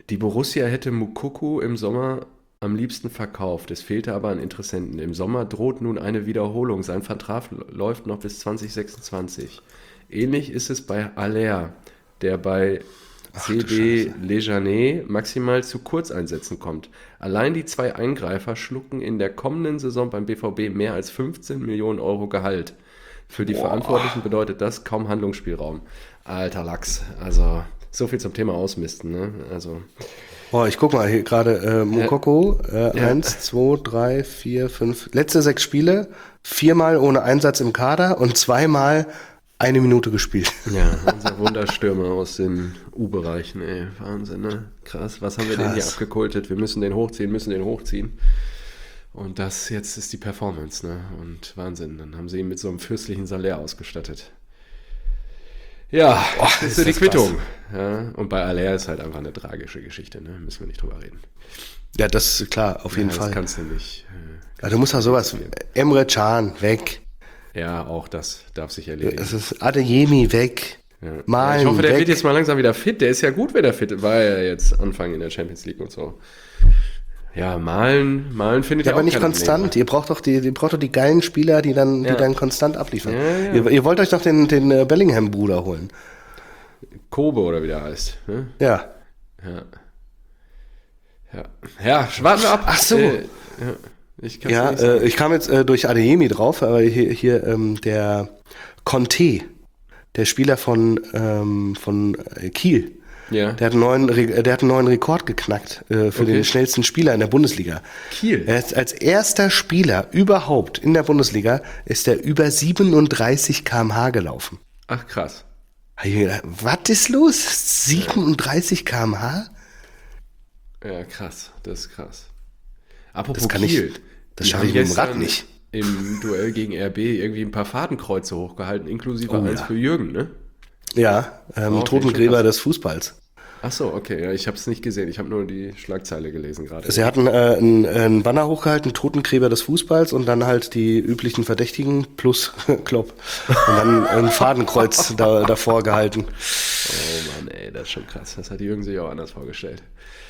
Die Borussia hätte Moukoko im Sommer am liebsten verkauft. Es fehlte aber an Interessenten. Im Sommer droht nun eine Wiederholung. Sein Vertrag läuft noch bis zwanzig sechsundzwanzig. Ähnlich ist es bei Aller, der bei C B Lejané maximal zu Kurzeinsätzen kommt. Allein die zwei Eingreifer schlucken in der kommenden Saison beim B V B mehr als fünfzehn Millionen Euro Gehalt. Für die Boah. Verantwortlichen bedeutet das kaum Handlungsspielraum. Alter Lachs, also so viel zum Thema Ausmisten, ne? Also... Boah, ich guck mal hier gerade, äh, Moukoko, äh, ja. eins, zwei, drei, vier, fünf, letzte sechs Spiele, viermal ohne Einsatz im Kader und zweimal eine Minute gespielt. Ja, unser Wunderstürmer aus den U-Bereichen, ey, Wahnsinn, ne? Krass, was haben Krass. wir denn hier abgekultet? Wir müssen den hochziehen, müssen den hochziehen. Und das jetzt ist die Performance, ne? Und Wahnsinn, dann haben sie ihn mit so einem fürstlichen Salär ausgestattet. Ja, Boah, das ist so die Quittung. Ja, und bei Aller ist halt einfach eine tragische Geschichte, ne? Müssen wir nicht drüber reden. Ja, das ist klar, auf jeden ja, Fall. Das kannst du nicht. Äh, ja, du musst ja sowas, Emre Can, weg. Ja, auch das darf sich erledigen. Es ist Adeyemi, weg. Ja. Malen, ich hoffe, der weg. wird jetzt mal langsam wieder fit. Der ist ja gut, wenn er fit war, ja jetzt Anfang in der Champions League und so. Ja, Malen, Malen findet ja, ihr aber auch nicht konstant. Ihr braucht doch die, ihr braucht doch die geilen Spieler, die dann, ja. die dann konstant abliefern. Ja, ja. Ihr, ihr wollt euch doch den, den Bellingham-Bruder holen. Kobe oder wie der heißt. Ne? Ja. Ja. Ja. Ja, warten wir ab. Ach so. Äh, ja, ich, ja äh, ich kam jetzt äh, durch Adeyemi drauf, aber hier, hier ähm, der Conte, der Spieler von, ähm, von Kiel. Ja. Der hat einen neuen, der hat einen neuen Rekord geknackt äh, für okay. den schnellsten Spieler in der Bundesliga. Kiel. Er ist als erster Spieler überhaupt in der Bundesliga ist er über siebenunddreißig Kilometer pro Stunde gelaufen. Ach krass. Was ist los? siebenunddreißig Kilometer pro Stunde? Ja, krass. Das ist krass. Apropos das kann Kiel. Ich, das schaffe ich mit dem Rad nicht. Im Duell gegen R B irgendwie ein paar Fadenkreuze hochgehalten, inklusive oh, eins ja. für Jürgen, ne? Ja, ähm, oh, okay, Totengräber des Fußballs. Ach so, okay, ja, ich habe es nicht gesehen, ich habe nur die Schlagzeile gelesen gerade. Sie hatten äh, einen, einen Banner hochgehalten, Totengräber des Fußballs und dann halt die üblichen Verdächtigen plus Klopp und dann ein Fadenkreuz da, davor gehalten. Oh Mann, ey, das ist schon krass, das hat Jürgen sich auch anders vorgestellt.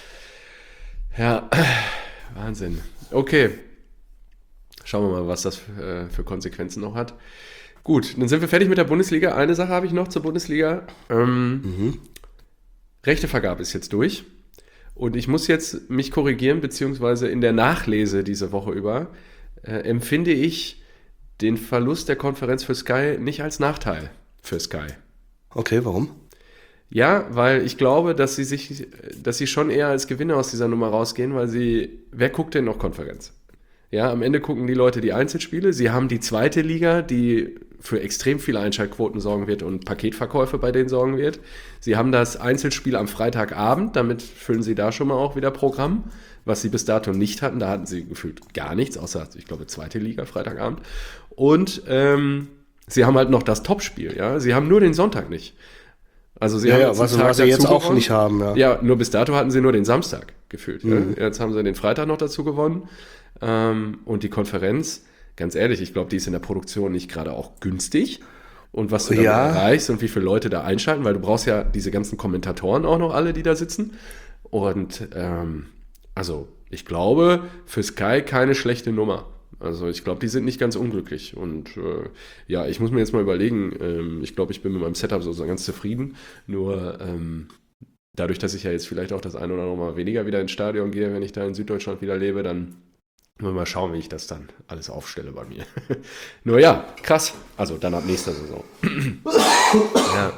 Ja, Wahnsinn. Okay, schauen wir mal, was das für, äh, für Konsequenzen noch hat. Gut, dann sind wir fertig mit der Bundesliga. Eine Sache habe ich noch zur Bundesliga. Ähm, mhm. Rechtevergabe ist jetzt durch. Und ich muss jetzt mich korrigieren, beziehungsweise in der Nachlese diese Woche über, äh, empfinde ich den Verlust der Konferenz für Sky nicht als Nachteil für Sky. Okay, warum? Ja, weil ich glaube, dass sie sich, dass sie schon eher als Gewinner aus dieser Nummer rausgehen, weil sie, wer guckt denn noch Konferenz? Ja, am Ende gucken die Leute die Einzelspiele. Sie haben die zweite Liga, die für extrem viele Einschaltquoten sorgen wird und Paketverkäufe bei denen sorgen wird. Sie haben das Einzelspiel am Freitagabend, damit füllen sie da schon mal auch wieder Programm, was sie bis dato nicht hatten. Da hatten sie gefühlt gar nichts, außer, ich glaube, zweite Liga, Freitagabend. Und ähm, sie haben halt noch das Topspiel, ja. Sie haben nur den Sonntag nicht. Also sie ja, haben ja, was, was sie jetzt auch gewonnen. Nicht haben, ja. Ja, nur bis dato hatten sie nur den Samstag gefühlt. Mhm. Ja. Jetzt haben sie den Freitag noch dazu gewonnen. Ähm, und die Konferenz, ganz ehrlich, ich glaube, die ist in der Produktion nicht gerade auch günstig. Und was du da ja. erreichst und wie viele Leute da einschalten, weil du brauchst ja diese ganzen Kommentatoren auch noch alle, die da sitzen. Und ähm, also ich glaube, für Sky keine schlechte Nummer. Also ich glaube, die sind nicht ganz unglücklich. Und äh, ja, ich muss mir jetzt mal überlegen, ähm, ich glaube, ich bin mit meinem Setup so, so ganz zufrieden. Nur ähm, dadurch, dass ich ja jetzt vielleicht auch das eine oder andere Mal weniger wieder ins Stadion gehe, wenn ich da in Süddeutschland wieder lebe, dann mal schauen, wie ich das dann alles aufstelle bei mir. Nur ja, krass. Also dann ab nächster Saison. ja.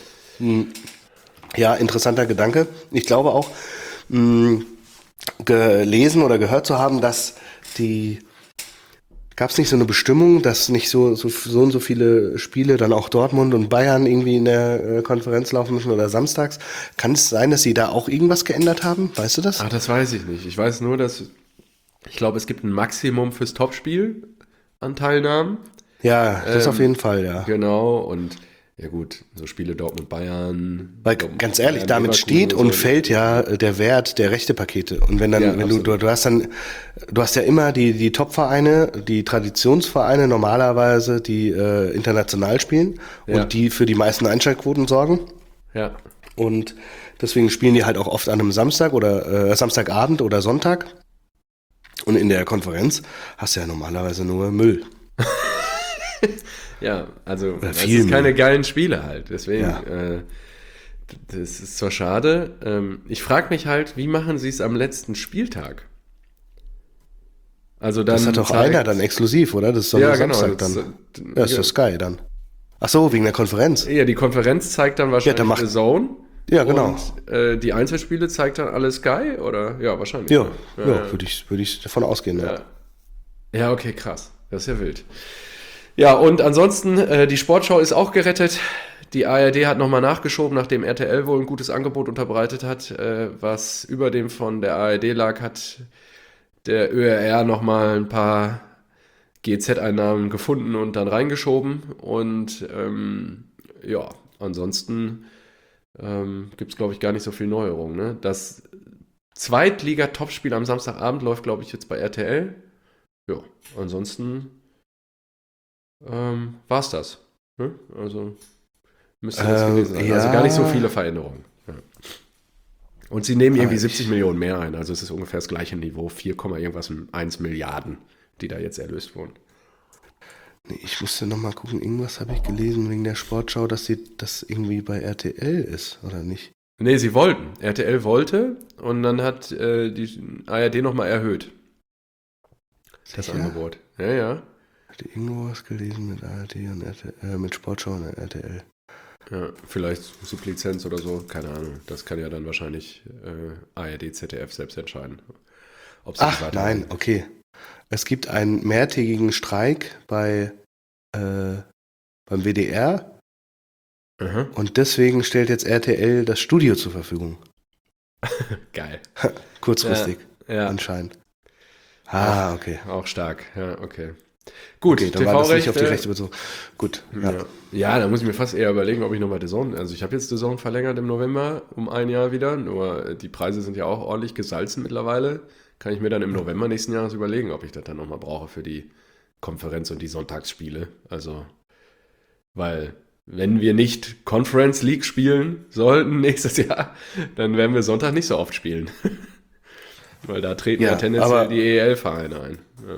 ja, interessanter Gedanke. Ich glaube auch, mh, gelesen oder gehört zu haben, dass die gab es nicht so eine Bestimmung, dass nicht so, so so und so viele Spiele dann auch Dortmund und Bayern irgendwie in der äh, Konferenz laufen müssen oder samstags. Kann es sein, dass sie da auch irgendwas geändert haben? Weißt du das? Ach, das weiß ich nicht. Ich weiß nur, dass ich glaube, es gibt ein Maximum fürs Topspiel an Teilnahmen. Ja, das ähm, auf jeden Fall, ja. Genau, und ja gut, so Spiele Dortmund-Bayern. Weil Dortmund, ganz ehrlich, Bayern, damit Leverkusen steht und so. fällt ja der Wert der Rechtepakete. Und wenn dann, Ja, wenn du, du, du hast dann, du hast ja immer die, die Top-Vereine, die Traditionsvereine normalerweise, die äh, international spielen und Ja. die für die meisten Einschaltquoten sorgen. Ja. Und Deswegen spielen die halt auch oft an einem Samstag oder äh, Samstagabend oder Sonntag. Und in der Konferenz hast du ja normalerweise nur Müll. Ja, also Oder das viel ist keine Müll. geilen Spiele halt. Deswegen, Ja. äh, das ist zwar schade. Ähm, ich frage mich halt, wie machen sie es am letzten Spieltag? Also dann Das hat doch zeigt- einer dann exklusiv, oder? Das ist doch Ja, nur genau. Samstag das- dann. Ja, ist ja, für Sky dann. Ach so, wegen der Konferenz. ja, die Konferenz zeigt dann wahrscheinlich dann macht- The Zone. Ja, genau. Und äh, die Einzelspiele zeigt dann alle Sky, oder? Ja, wahrscheinlich. Ja, ne? ja, würde ich, würde ich davon ausgehen. Ja. Ja. Ja, okay, krass. Das ist ja wild. Ja, und ansonsten, äh, die Sportschau ist auch gerettet. Die A R D hat nochmal nachgeschoben, nachdem R T L wohl ein gutes Angebot unterbreitet hat. Äh, was über dem von der A R D lag, hat der Ö R R nochmal ein paar G Z-Einnahmen gefunden und dann reingeschoben. Und ähm, ja, ansonsten ähm, gibt es, glaube ich, gar nicht so viel Neuerungen. Ne? Das Zweitliga-Topspiel am Samstagabend läuft, glaube ich, jetzt bei R T L. Ja, ansonsten ähm, war es das. Ne? Also müsste das Ähm, gewesen sein. ja. Also gar nicht so viele Veränderungen. Ja. Und sie nehmen irgendwie Aber siebzig ich- Millionen mehr ein. Also es ist ungefähr das gleiche Niveau. vier, irgendwas eins Milliarden, die da jetzt erlöst wurden. Nee, ich musste noch mal gucken, irgendwas habe ich gelesen wegen der Sportschau, dass sie das irgendwie bei R T L ist, oder nicht? Nee, sie wollten. R T L wollte und dann hat äh, die A R D nochmal erhöht. Das Sicher? Angebot. Ja, ja. Hatte irgendwo was gelesen mit A R D und R T L, äh, mit Sportschau und R T L. Ja, vielleicht Sublizenz oder so, keine Ahnung. Das kann ja dann wahrscheinlich äh, A R D, Z D F selbst entscheiden. Ob sie Ach, das nein, weitermachen. okay. Es gibt einen mehrtägigen Streik bei äh, beim W D R Aha. und deswegen stellt jetzt R T L das Studio zur Verfügung. Geil. Kurzfristig, Ja, anscheinend. Ah, okay. auch stark. Ja, okay. Gut, Okay, dann war das nicht auf die T V-Rechte. Rechte bezogen. Gut, ja. Ja. ja, da muss ich mir fast eher überlegen, ob ich nochmal The Zone, also ich habe jetzt The Zone verlängert im November um ein Jahr wieder, nur äh, die Preise sind ja auch ordentlich gesalzen mittlerweile. Kann ich mir dann im November nächsten Jahres überlegen, ob ich das dann nochmal brauche für die Konferenz und die Sonntagsspiele. Also, weil wenn wir nicht Conference League spielen sollten nächstes Jahr, dann werden wir Sonntag nicht so oft spielen. Weil da treten ja, Ja, tendenziell aber- die E L-Vereine ein. Ja.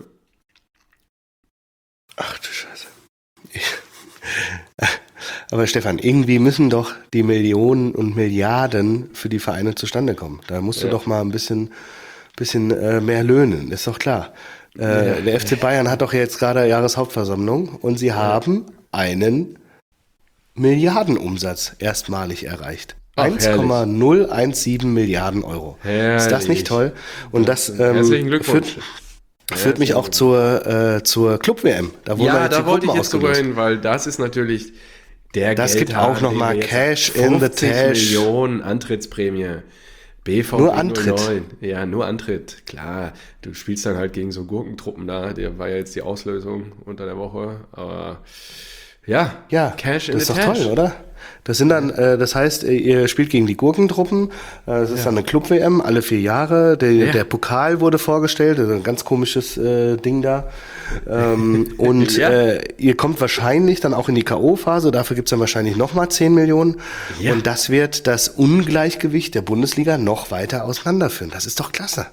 Ach du Scheiße. Ich, aber Stefan, irgendwie müssen doch die Millionen und Milliarden für die Vereine zustande kommen. Da musst du Ja. doch mal ein bisschen, bisschen äh, mehr löhnen, ist doch klar. Äh, Ja. Der F C Bayern hat doch jetzt gerade Jahreshauptversammlung und sie haben einen Milliardenumsatz erstmalig erreicht. Ach, eins Komma null eins sieben Milliarden Euro. Ist das Herrlich. nicht toll? Und das ähm, Herzlichen Glückwunsch. führt, führt mich auch zur, äh, zur Club-W M. Da wurden Ja, jetzt die da wollte ich Gruppen jetzt drüber ausgelöst. hin, weil das ist natürlich der Das gibt Geldhahn, auch noch den mal wir jetzt- Cash in the fünfzig Tash. Millionen Antrittsprämie. B V B Nur Antritt. null neun. Ja, nur Antritt. Klar, du spielst dann halt gegen so Gurkentruppen da. Der war ja jetzt die Auslösung unter der Woche. Aber ja, Ja, Cash in das the ist doch Tash. toll, oder? Das sind dann, äh, das heißt, äh, ihr spielt gegen die Gurkentruppen. Äh, Es ist dann eine Club-W M alle vier Jahre. Der, Ja. der Pokal wurde vorgestellt, also ein ganz komisches äh, Ding da. Ähm, und Ja. äh, ihr kommt wahrscheinlich dann auch in die K O-Phase. Dafür gibt's dann wahrscheinlich nochmal zehn Millionen. Ja. Und das wird das Ungleichgewicht der Bundesliga noch weiter auseinanderführen. Das ist doch klasse.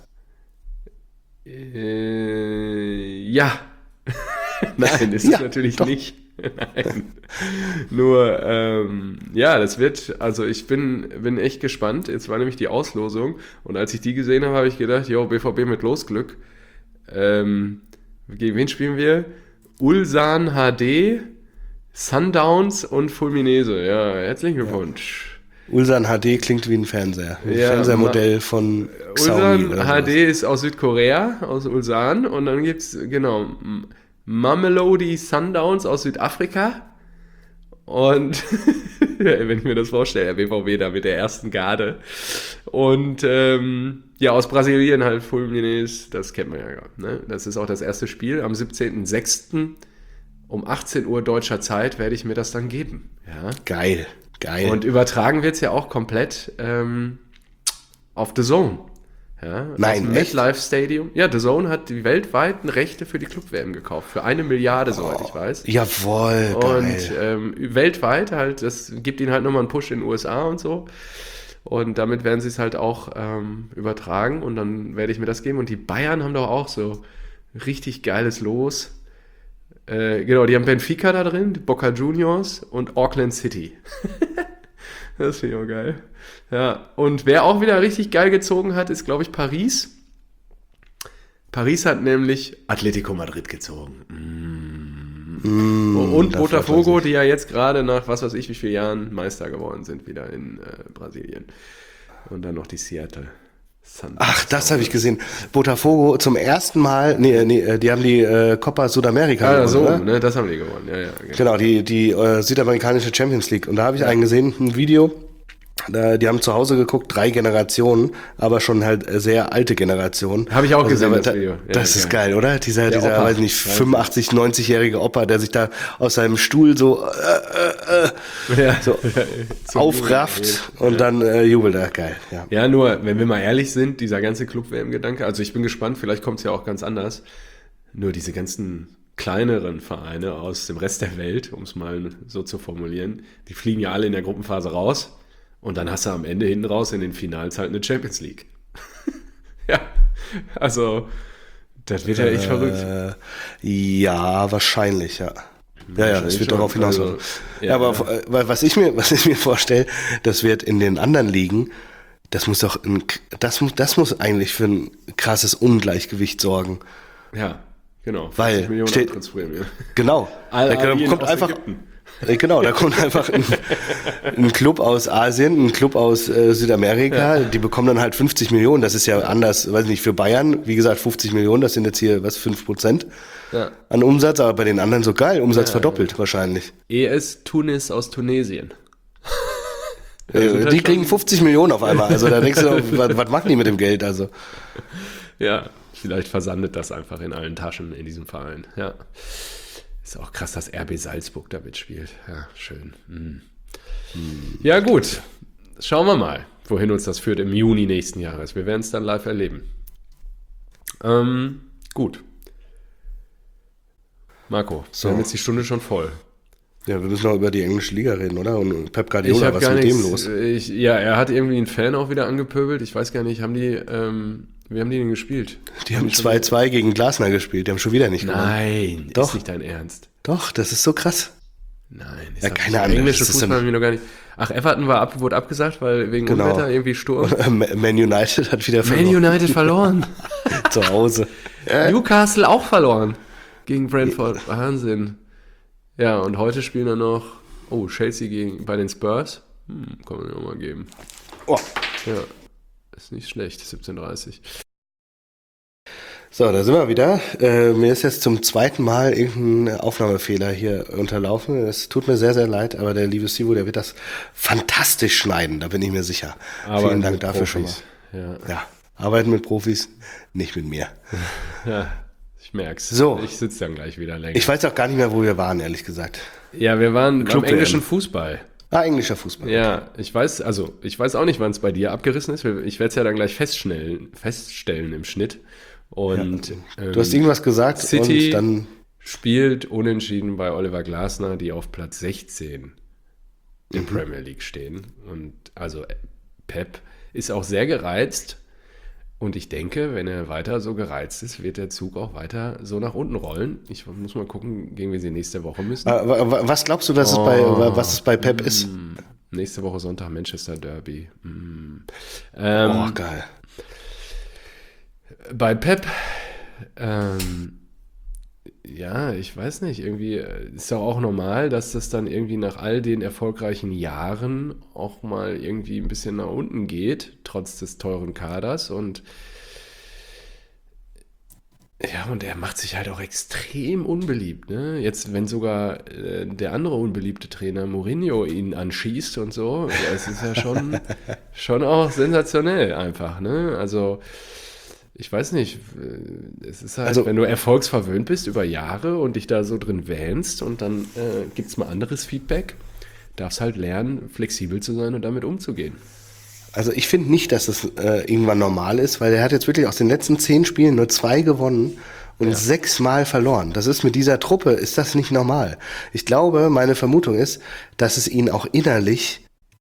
Äh, ja. Nein, ist Ja, es natürlich doch. nicht. Nein. Nur, ähm, ja, das wird, also ich bin, bin echt gespannt. Jetzt war nämlich die Auslosung und als ich die gesehen habe, habe ich gedacht, jo, B V B mit Losglück. Ähm, gegen wen spielen wir? Ulsan H D, Sundowns und Fulminese. Ja, herzlichen Glückwunsch. Ulsan H D klingt wie ein Fernseher. Ein Ja, Fernsehmodell von Xiaomi Ulsan oder H sowas. D ist aus Südkorea, aus Ulsan. Und dann gibt es, genau, M- Mamelodi Sundowns aus Südafrika. Und wenn ich mir das vorstelle, der B V B da mit der ersten Garde. Und ähm, ja, aus Brasilien halt Fulminese, das kennt man ja gar. Ne? Das ist auch das erste Spiel. Am siebzehnten sechsten um achtzehn Uhr deutscher Zeit werde ich mir das dann geben. Ja. Geil, geil. Und übertragen wird es ja auch komplett ähm, auf The Zone. Ja, Nein, das echt? MetLife Stadium. Ja, The Zone hat die weltweiten Rechte für die Club-W M gekauft. Für eine Milliarde, soweit ich weiß. Jawohl, Und geil. ähm, weltweit halt, das gibt ihnen halt nochmal einen Push in den U S A und so. Und damit werden sie es halt auch ähm, übertragen und dann werde ich mir das geben. Und die Bayern haben doch auch so richtig geiles Los. Äh, genau, die haben Benfica da drin, die Boca Juniors und Auckland City. Das finde ich auch geil. Ja, und wer auch wieder richtig geil gezogen hat, ist, glaube ich, Paris. Paris hat nämlich Atletico Madrid gezogen. Mm. Mm, und Botafogo, die ja jetzt gerade nach was weiß ich wie vielen Jahren Meister geworden sind, wieder in äh, Brasilien. Und dann noch die Seattle Sanders. Ach, das habe ich gesehen. Botafogo zum ersten Mal, nee, nee, die haben die äh, Copa Sudamericana ah, gewonnen, so, oder? Ne, das haben die gewonnen. Ja, ja, genau. genau, die, die äh, südamerikanische Champions League. Und da habe ich ja. einen gesehen, ein Video. Da, die haben zu Hause geguckt, drei Generationen, aber schon halt sehr alte Generationen. Habe ich auch also gesehen, da, das Video. Ja, das ist geil, oder? Dieser, der dieser Opa. weiß nicht, fünfundachtzig, neunzig-jährige Opa, der sich da aus seinem Stuhl so, äh, äh, ja. so aufrafft und ja. dann äh, jubelt er. Geil. Ja. ja, nur, wenn wir mal ehrlich sind, dieser ganze Club-W M-Gedanke, also ich bin gespannt, vielleicht kommt es ja auch ganz anders. Nur diese ganzen kleineren Vereine aus dem Rest der Welt, um es mal so zu formulieren, die fliegen ja alle in der Gruppenphase raus. Und dann hast du am Ende hinten raus in den Finals halt eine Champions League. Ja, also das wird ja echt äh, verrückt. Ja, wahrscheinlich, ja. Ja, ja, das wird schon, darauf hinaus. Also, ja, ja, aber ja. was ich mir, was ich mir vorstelle, das wird in den anderen Ligen, das muss doch, ein, das muss, das muss eigentlich für ein krasses Ungleichgewicht sorgen. Ja, genau. Weil, steht, genau, da kommt einfach, Ägypten. Genau, da kommt einfach ein, ein Club aus Asien, ein Club aus äh, Südamerika, ja. Die bekommen dann halt fünfzig Millionen, das ist ja anders, weiß nicht, für Bayern, wie gesagt, fünfzig Millionen, das sind jetzt hier, was, fünf Prozent ja. an Umsatz, aber bei den anderen so geil, Umsatz ja, verdoppelt ja. wahrscheinlich. E S Tunis aus Tunesien. äh, die kriegen fünfzig Millionen auf einmal, also da denkst du, was, was machen die mit dem Geld, also. Ja, vielleicht versandet das einfach in allen Taschen in diesem Verein, ja. Ist auch krass, dass R B Salzburg da mitspielt. Ja, schön. Hm. Hm. Ja, gut. Schauen wir mal, wohin uns das führt im Juni nächsten Jahres. Wir werden es dann live erleben. Ähm, gut. Marco, so. Wir haben jetzt die Stunde schon voll. Ja, wir müssen noch über die englische Liga reden, oder? Und Pep Guardiola, was ist mit dem los? Ich, ja, er hat irgendwie einen Fan auch wieder angepöbelt. Ich weiß gar nicht, haben die... Ähm, Wie haben die denn gespielt? Die haben zwei zwei gegen Glasner gespielt. Die haben schon wieder nicht gewonnen. Nein, doch. Ist nicht dein Ernst. Doch, das ist so krass. Nein, ist ja, keine Ahnung. Englische Fußball haben wir noch gar nicht. Ach, Everton war ab, wurde abgesagt, weil wegen genau. Unwetter irgendwie Sturm. Man United hat wieder verloren. Man United verloren. Zu Hause. Newcastle auch verloren. Gegen Brentford. Wahnsinn. Ja, und heute spielen dann noch, oh, Chelsea gegen, bei den Spurs. Hm, kann man ja auch mal geben. Oh. Ja. Ist nicht schlecht, siebzehn Uhr dreißig. So, da sind wir wieder. Äh, mir ist jetzt zum zweiten Mal irgendein Aufnahmefehler hier unterlaufen. Es tut mir sehr, sehr leid, aber der liebe Sivo, der wird das fantastisch schneiden, da bin ich mir sicher. Aber vielen Dank dafür Profis. schon mal. Ja. ja, arbeiten mit Profis, nicht mit mir. Ja, ich merk's. So. Ich sitze dann gleich wieder länger. Ich weiß auch gar nicht mehr, wo wir waren, ehrlich gesagt. Ja, wir waren beim englischen Fußball. Ah, englischer Fußball. Ja, ich weiß, also ich weiß auch nicht, wann es bei dir abgerissen ist. Ich werde es ja dann gleich feststellen, feststellen im Schnitt. Und ja. Du ähm, hast irgendwas gesagt. City und dann spielt unentschieden bei Oliver Glasner, die auf Platz sechzehn in mhm. Premier League stehen. Und also Pep ist auch sehr gereizt. Und ich denke, wenn er weiter so gereizt ist, wird der Zug auch weiter so nach unten rollen. Ich muss mal gucken, gegen wen sie nächste Woche müssen. Was glaubst du, dass oh, es bei, was es bei Pep mm, ist? Nächste Woche Sonntag Manchester Derby. Mm. Ähm, oh, geil. Bei Pep, ähm, ja, ich weiß nicht, irgendwie ist ja auch normal, dass das dann irgendwie nach all den erfolgreichen Jahren auch mal irgendwie ein bisschen nach unten geht, trotz des teuren Kaders und ja, und er macht sich halt auch extrem unbeliebt, ne? Jetzt, wenn sogar äh, der andere unbeliebte Trainer Mourinho ihn anschießt und so, das ist ja schon, schon auch sensationell einfach, ne? Also ich weiß nicht, es ist halt, also, wenn du erfolgsverwöhnt bist über Jahre und dich da so drin wähnst und dann äh, gibt es mal anderes Feedback, darfst halt lernen, flexibel zu sein und damit umzugehen. Also ich finde nicht, dass das äh, irgendwann normal ist, weil er hat jetzt wirklich aus den letzten zehn Spielen nur zwei gewonnen und ja. sechsmal verloren. Das ist mit dieser Truppe, ist das nicht normal. Ich glaube, meine Vermutung ist, dass es ihn auch innerlich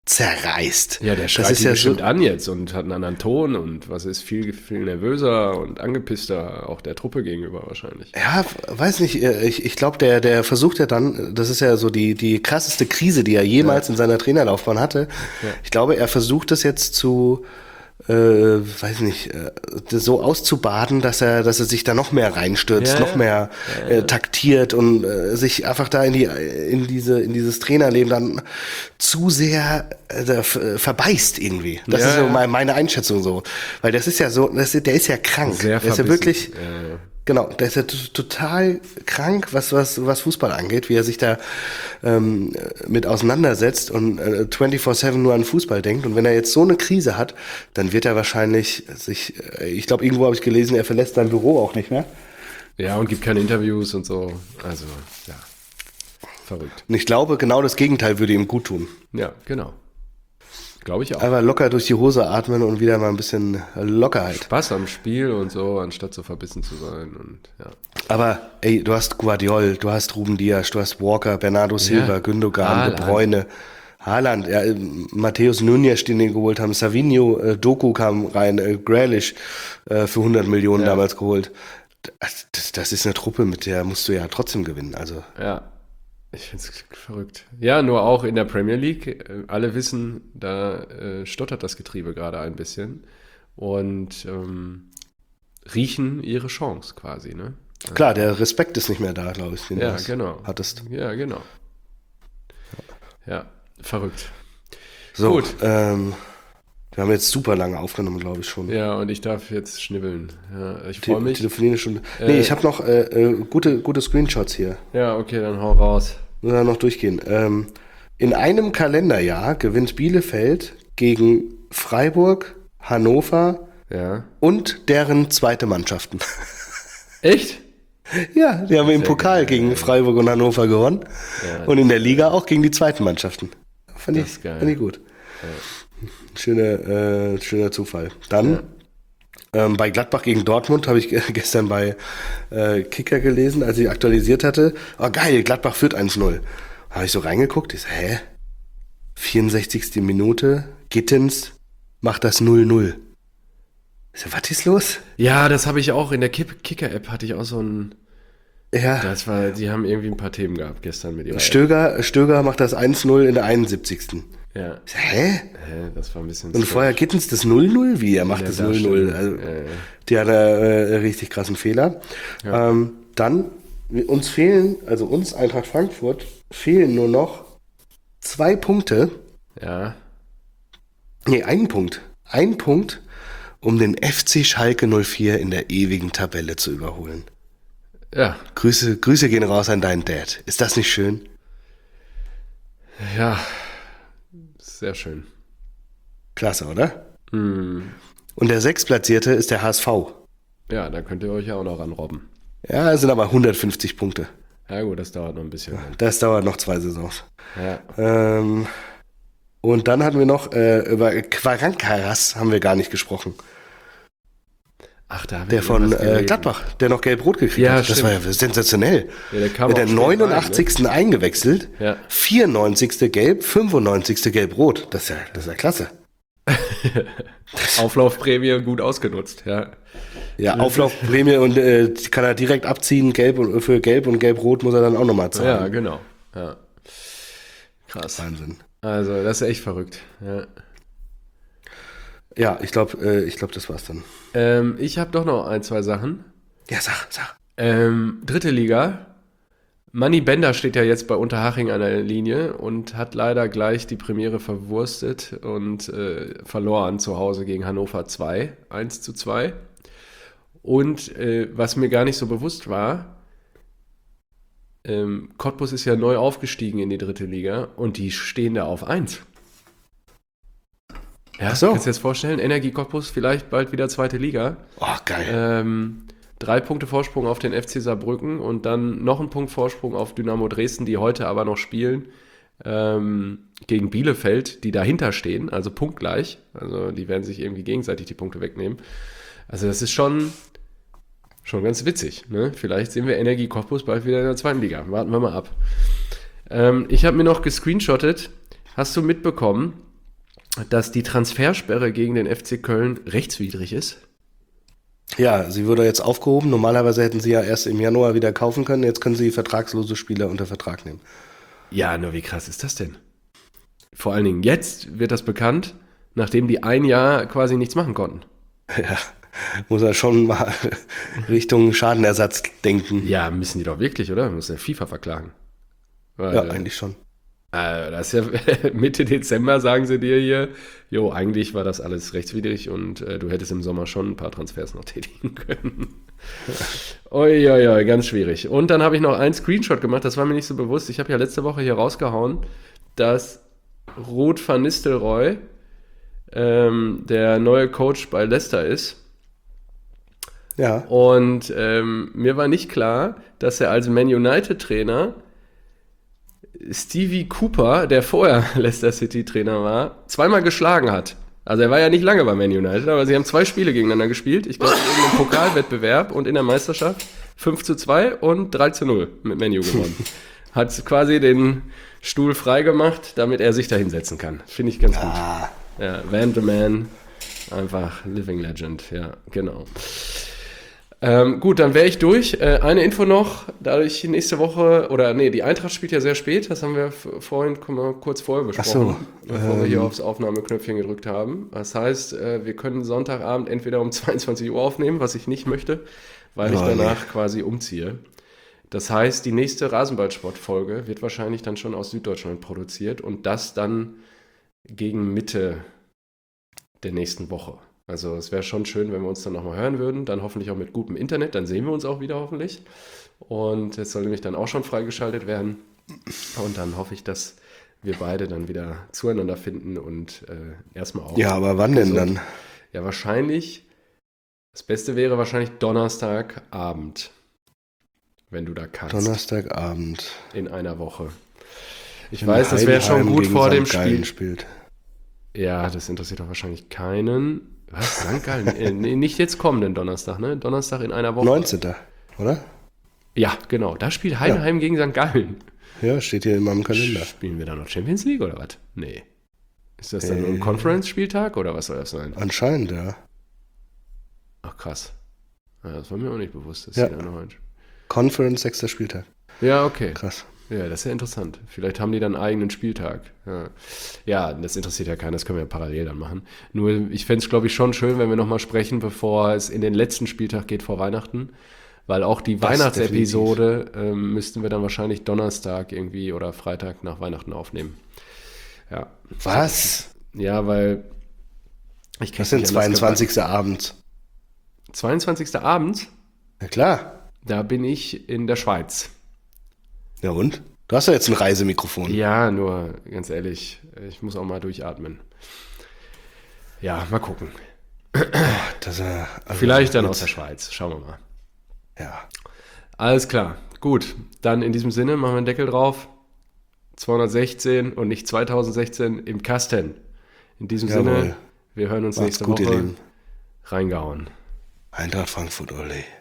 zerreißt. Ja, der schreit das ist ihn ja bestimmt so, an jetzt und hat einen anderen Ton und was ist viel, viel nervöser und angepisster auch der Truppe gegenüber wahrscheinlich. Ja, weiß nicht, ich, ich glaube, der, der versucht ja dann, das ist ja so die, die krasseste Krise, die er jemals ja. in seiner Trainerlaufbahn hatte. Ja. Ich glaube, er versucht das jetzt zu, äh, weiß nicht, äh, so auszubaden, dass er, dass er sich da noch mehr reinstürzt, ja, noch mehr ja, ja. Äh, taktiert und äh, sich einfach da in die, in diese, in dieses Trainerleben dann zu sehr äh, verbeißt irgendwie. Das ja, ist so meine, meine Einschätzung so, weil das ist ja so, das ist, der ist ja krank, sehr der ist ja wirklich, ja, ja. Genau, der ist ja t- total krank, was, was, was Fußball angeht, wie er sich da ähm, mit auseinandersetzt und äh, vierundzwanzig sieben nur an Fußball denkt. Und wenn er jetzt so eine Krise hat, dann wird er wahrscheinlich sich, äh, ich glaube, irgendwo habe ich gelesen, er verlässt sein Büro auch nicht mehr. Ja, und gibt keine Interviews und so. Also, ja, verrückt. Und ich glaube, genau das Gegenteil würde ihm gut tun. Ja, genau. Glaube ich auch. Einfach locker durch die Hose atmen und wieder mal ein bisschen Lockerheit. Spaß am Spiel und so, anstatt so verbissen zu sein. Und, ja. Aber ey, du hast Guardiol, du hast Ruben Dias, du hast Walker, Bernardo Silva, ja. Gündogan, De Bruyne, Haaland, ja, Matthäus Núñez, den die geholt haben, Savinho, äh, Doku kam rein, äh, Grealish äh, für hundert Millionen ja. damals geholt. Das, das ist eine Truppe, mit der musst du ja trotzdem gewinnen. Also. Ja. Ich finde es verrückt. Ja, nur auch in der Premier League. Alle wissen, da äh, stottert das Getriebe gerade ein bisschen und ähm, riechen ihre Chance quasi. Ne? Also, klar, der Respekt ist nicht mehr da, glaube ich, den ja, du genau. hattest. Ja, genau. Ja, verrückt. So, gut. Ähm, wir haben jetzt super lange aufgenommen, glaube ich schon. Ja, und ich darf jetzt schnibbeln. Ja, ich freue mich. Telefonieren schon. Äh, nee, ich habe noch äh, äh, gute, gute Screenshots hier. Ja, okay, dann hau raus. Nur dann noch durchgehen. Ähm, in einem Kalenderjahr gewinnt Bielefeld gegen Freiburg, Hannover ja. und deren zweite Mannschaften. Echt? Ja, die haben im Pokal geil, gegen ja. Freiburg und Hannover gewonnen. Ja, und in der Liga auch gegen die zweiten Mannschaften. Fand ich, fand ich gut. Ja. Schöner, äh, schöner Zufall. Dann ja. ähm, bei Gladbach gegen Dortmund habe ich gestern bei äh, Kicker gelesen, als ich aktualisiert hatte. Oh geil, Gladbach führt eins null. Habe ich so reingeguckt, ich so, hä? vierundsechzigste Minute, Gittens macht das null null. Ich so, was ist los? Ja, das habe ich auch in der Kicker-App, hatte ich auch so ein... Ja. Das war, die haben irgendwie ein paar Themen gehabt gestern mit ihrer Stöger, App. Stöger macht das eins null in der einundsiebzigsten Ja. So, hä? Hä? Das war ein bisschen... Und vorher Gittens das null null? Wie, er macht ja, das null null? Also, ja, ja. Die hat einen äh, richtig krassen Fehler. Ja. Ähm, dann, uns fehlen, also uns, Eintracht Frankfurt, fehlen nur noch zwei Punkte. Ja. Nee, ein Punkt. Ein Punkt, um den F C Schalke null vier in der ewigen Tabelle zu überholen. Ja. Grüße, Grüße gehen raus an deinen Dad. Ist das nicht schön? Ja, sehr schön. Klasse, oder? Mm. Und der Sechstplatzierte ist der H S V. Ja, da könnt ihr euch ja auch noch ranrobben. Ja, es sind aber hundertfünfzig Punkte. Ja gut, das dauert noch ein bisschen. Das dauert noch zwei Saisons. Ja. Ähm, und dann hatten wir noch, äh, über Quarancaras haben wir gar nicht gesprochen. Ach, da der von äh, Gladbach, der noch gelb-rot gekriegt ja, hat. stimmt. Das war ja sensationell. Ja, der kam Mit der neunundachtzigsten rein, ne? eingewechselt, ja. vierundneunzigste gelb, fünfundneunzigste gelb-rot. Das ist ja, das ist ja klasse. Auflaufprämie gut ausgenutzt, ja. Ja, Auflaufprämie und äh, kann er direkt abziehen, gelb und für gelb und gelb-rot muss er dann auch nochmal zahlen. Ja, genau. Ja. Krass. Wahnsinn. Also, das ist echt verrückt. Ja. Ja, ich glaube, äh, ich glaube, das war's dann. Ähm, ich habe doch noch ein, zwei Sachen. Ja, sag, sag. Ähm, dritte Liga. Manni Bender steht ja jetzt bei Unterhaching an der Linie und hat leider gleich die Premiere verwurstet und äh, verloren zu Hause gegen Hannover zwei, eins zu zwei. Und äh, was mir gar nicht so bewusst war, ähm, Cottbus ist ja neu aufgestiegen in die dritte Liga und die stehen da auf eins. Ja, Ach so. Kannst du dir das vorstellen? Energie Cottbus vielleicht bald wieder zweite Liga. Oh, geil. Ähm, drei Punkte Vorsprung auf den F C Saarbrücken und dann noch ein Punkt Vorsprung auf Dynamo Dresden, die heute aber noch spielen, ähm, gegen Bielefeld, die dahinter stehen, also punktgleich. Also die werden sich irgendwie gegenseitig die Punkte wegnehmen. Also das ist schon, schon ganz witzig. Ne? Vielleicht sehen wir Energie Cottbus bald wieder in der zweiten Liga. Warten wir mal ab. Ähm, ich habe mir noch gescreenshottet. Hast du mitbekommen, dass die Transfersperre gegen den F C Köln rechtswidrig ist. Ja, sie wurde jetzt aufgehoben. Normalerweise hätten sie ja erst im Januar wieder kaufen können. Jetzt können sie vertragslose Spieler unter Vertrag nehmen. Ja, nur wie krass ist das denn? Vor allen Dingen jetzt wird das bekannt, nachdem die ein Jahr quasi nichts machen konnten. Ja, muss er schon mal Richtung Schadenersatz denken. Ja, müssen die doch wirklich, oder? Muss der FIFA verklagen. Weil, ja, eigentlich schon. Äh, das ist ja Mitte Dezember, sagen sie dir hier, jo, eigentlich war das alles rechtswidrig und äh, du hättest im Sommer schon ein paar Transfers noch tätigen können. Uiuiui, ganz schwierig. Und dann habe ich noch einen Screenshot gemacht, das war mir nicht so bewusst. Ich habe ja letzte Woche hier rausgehauen, dass Ruud van Nistelrooy ähm, der neue Coach bei Leicester ist. Ja. Und ähm, mir war nicht klar, dass er als Man United Trainer Stevie Cooper, der vorher Leicester City Trainer war, zweimal geschlagen hat. Also er war ja nicht lange bei Man United, aber sie haben zwei Spiele gegeneinander gespielt. Ich glaube, in irgendeinem Pokalwettbewerb und in der Meisterschaft fünf zu zwei und drei zu null mit Man U gewonnen. Hat quasi den Stuhl freigemacht, damit er sich da hinsetzen kann. Finde ich ganz gut. Ah. Ja, Van de Man, einfach Living Legend, ja, genau. Ähm, gut, dann wäre ich durch. Äh, eine Info noch, dadurch nächste Woche, oder nee, die Eintracht spielt ja sehr spät, das haben wir f- vorhin mal kurz vorher besprochen, Ach so, bevor ähm, wir hier aufs Aufnahmeknöpfchen gedrückt haben. Das heißt, äh, wir können Sonntagabend entweder um zweiundzwanzig Uhr aufnehmen, was ich nicht möchte, weil Oh, ich danach nee. quasi umziehe. Das heißt, die nächste Rasenballsport-Folge wird wahrscheinlich dann schon aus Süddeutschland produziert und das dann gegen Mitte der nächsten Woche. Also es wäre schon schön, wenn wir uns dann nochmal hören würden, dann hoffentlich auch mit gutem Internet, dann sehen wir uns auch wieder hoffentlich. Und es soll nämlich dann auch schon freigeschaltet werden. Und dann hoffe ich, dass wir beide dann wieder zueinander finden und äh, erstmal auch. Ja, aber wann denn gesund. dann? Ja, wahrscheinlich, das Beste wäre wahrscheinlich Donnerstagabend, wenn du da kannst. Donnerstagabend. In einer Woche. Ich Wenn weiß, das wäre schon Heidenheim gut gegen vor dem Sankt Gallen Spiel. spielt. Ja, das interessiert doch wahrscheinlich keinen. Was? Sankt Gallen? äh, nee, nicht jetzt kommenden Donnerstag, ne? Donnerstag in einer Woche. neunzehnten oder? Ja, genau. Da spielt Heidenheim gegen Sankt Gallen. Ja, steht hier in meinem Kalender. Spielen wir da noch Champions League oder was? Nee. Ist das dann Äh. ein Conference-Spieltag oder was soll das sein? Anscheinend, ja. Ach, krass. Ja, das war mir auch nicht bewusst. Dass Ja. die da noch ein- Conference, sechster Spieltag. ja, okay. Krass. Ja, das ist ja interessant. Vielleicht haben die dann einen eigenen Spieltag. Ja. ja, das interessiert ja keinen, das können wir ja parallel dann machen. Nur, ich fände es, glaube ich, schon schön, wenn wir nochmal sprechen, bevor es in den letzten Spieltag geht vor Weihnachten. Weil auch die Das Weihnachtsepisode ähm, müssten wir dann wahrscheinlich Donnerstag irgendwie oder Freitag nach Weihnachten aufnehmen. Ja. Was? Ja, weil ich krieg Das sind nicht anders zweiundzwanzigsten Abend. gebacken. zweiundzwanzigsten Abend, Na klar. da bin ich in der Schweiz. Ja und? Du hast ja jetzt ein Reisemikrofon. Ja, nur ganz ehrlich, ich muss auch mal durchatmen. Ja, mal gucken. Das, äh, also Vielleicht dann jetzt- aus der Schweiz. Schauen wir mal. Ja. Alles klar. Gut. Dann in diesem Sinne machen wir einen Deckel drauf. zweihundertsechzehn und nicht zweitausendsechzehn im Kasten. In diesem Jawohl. Sinne, wir hören uns Macht's nächste gut, ihr Woche. Lieben. Reingehauen. Eintracht Frankfurt, Olli.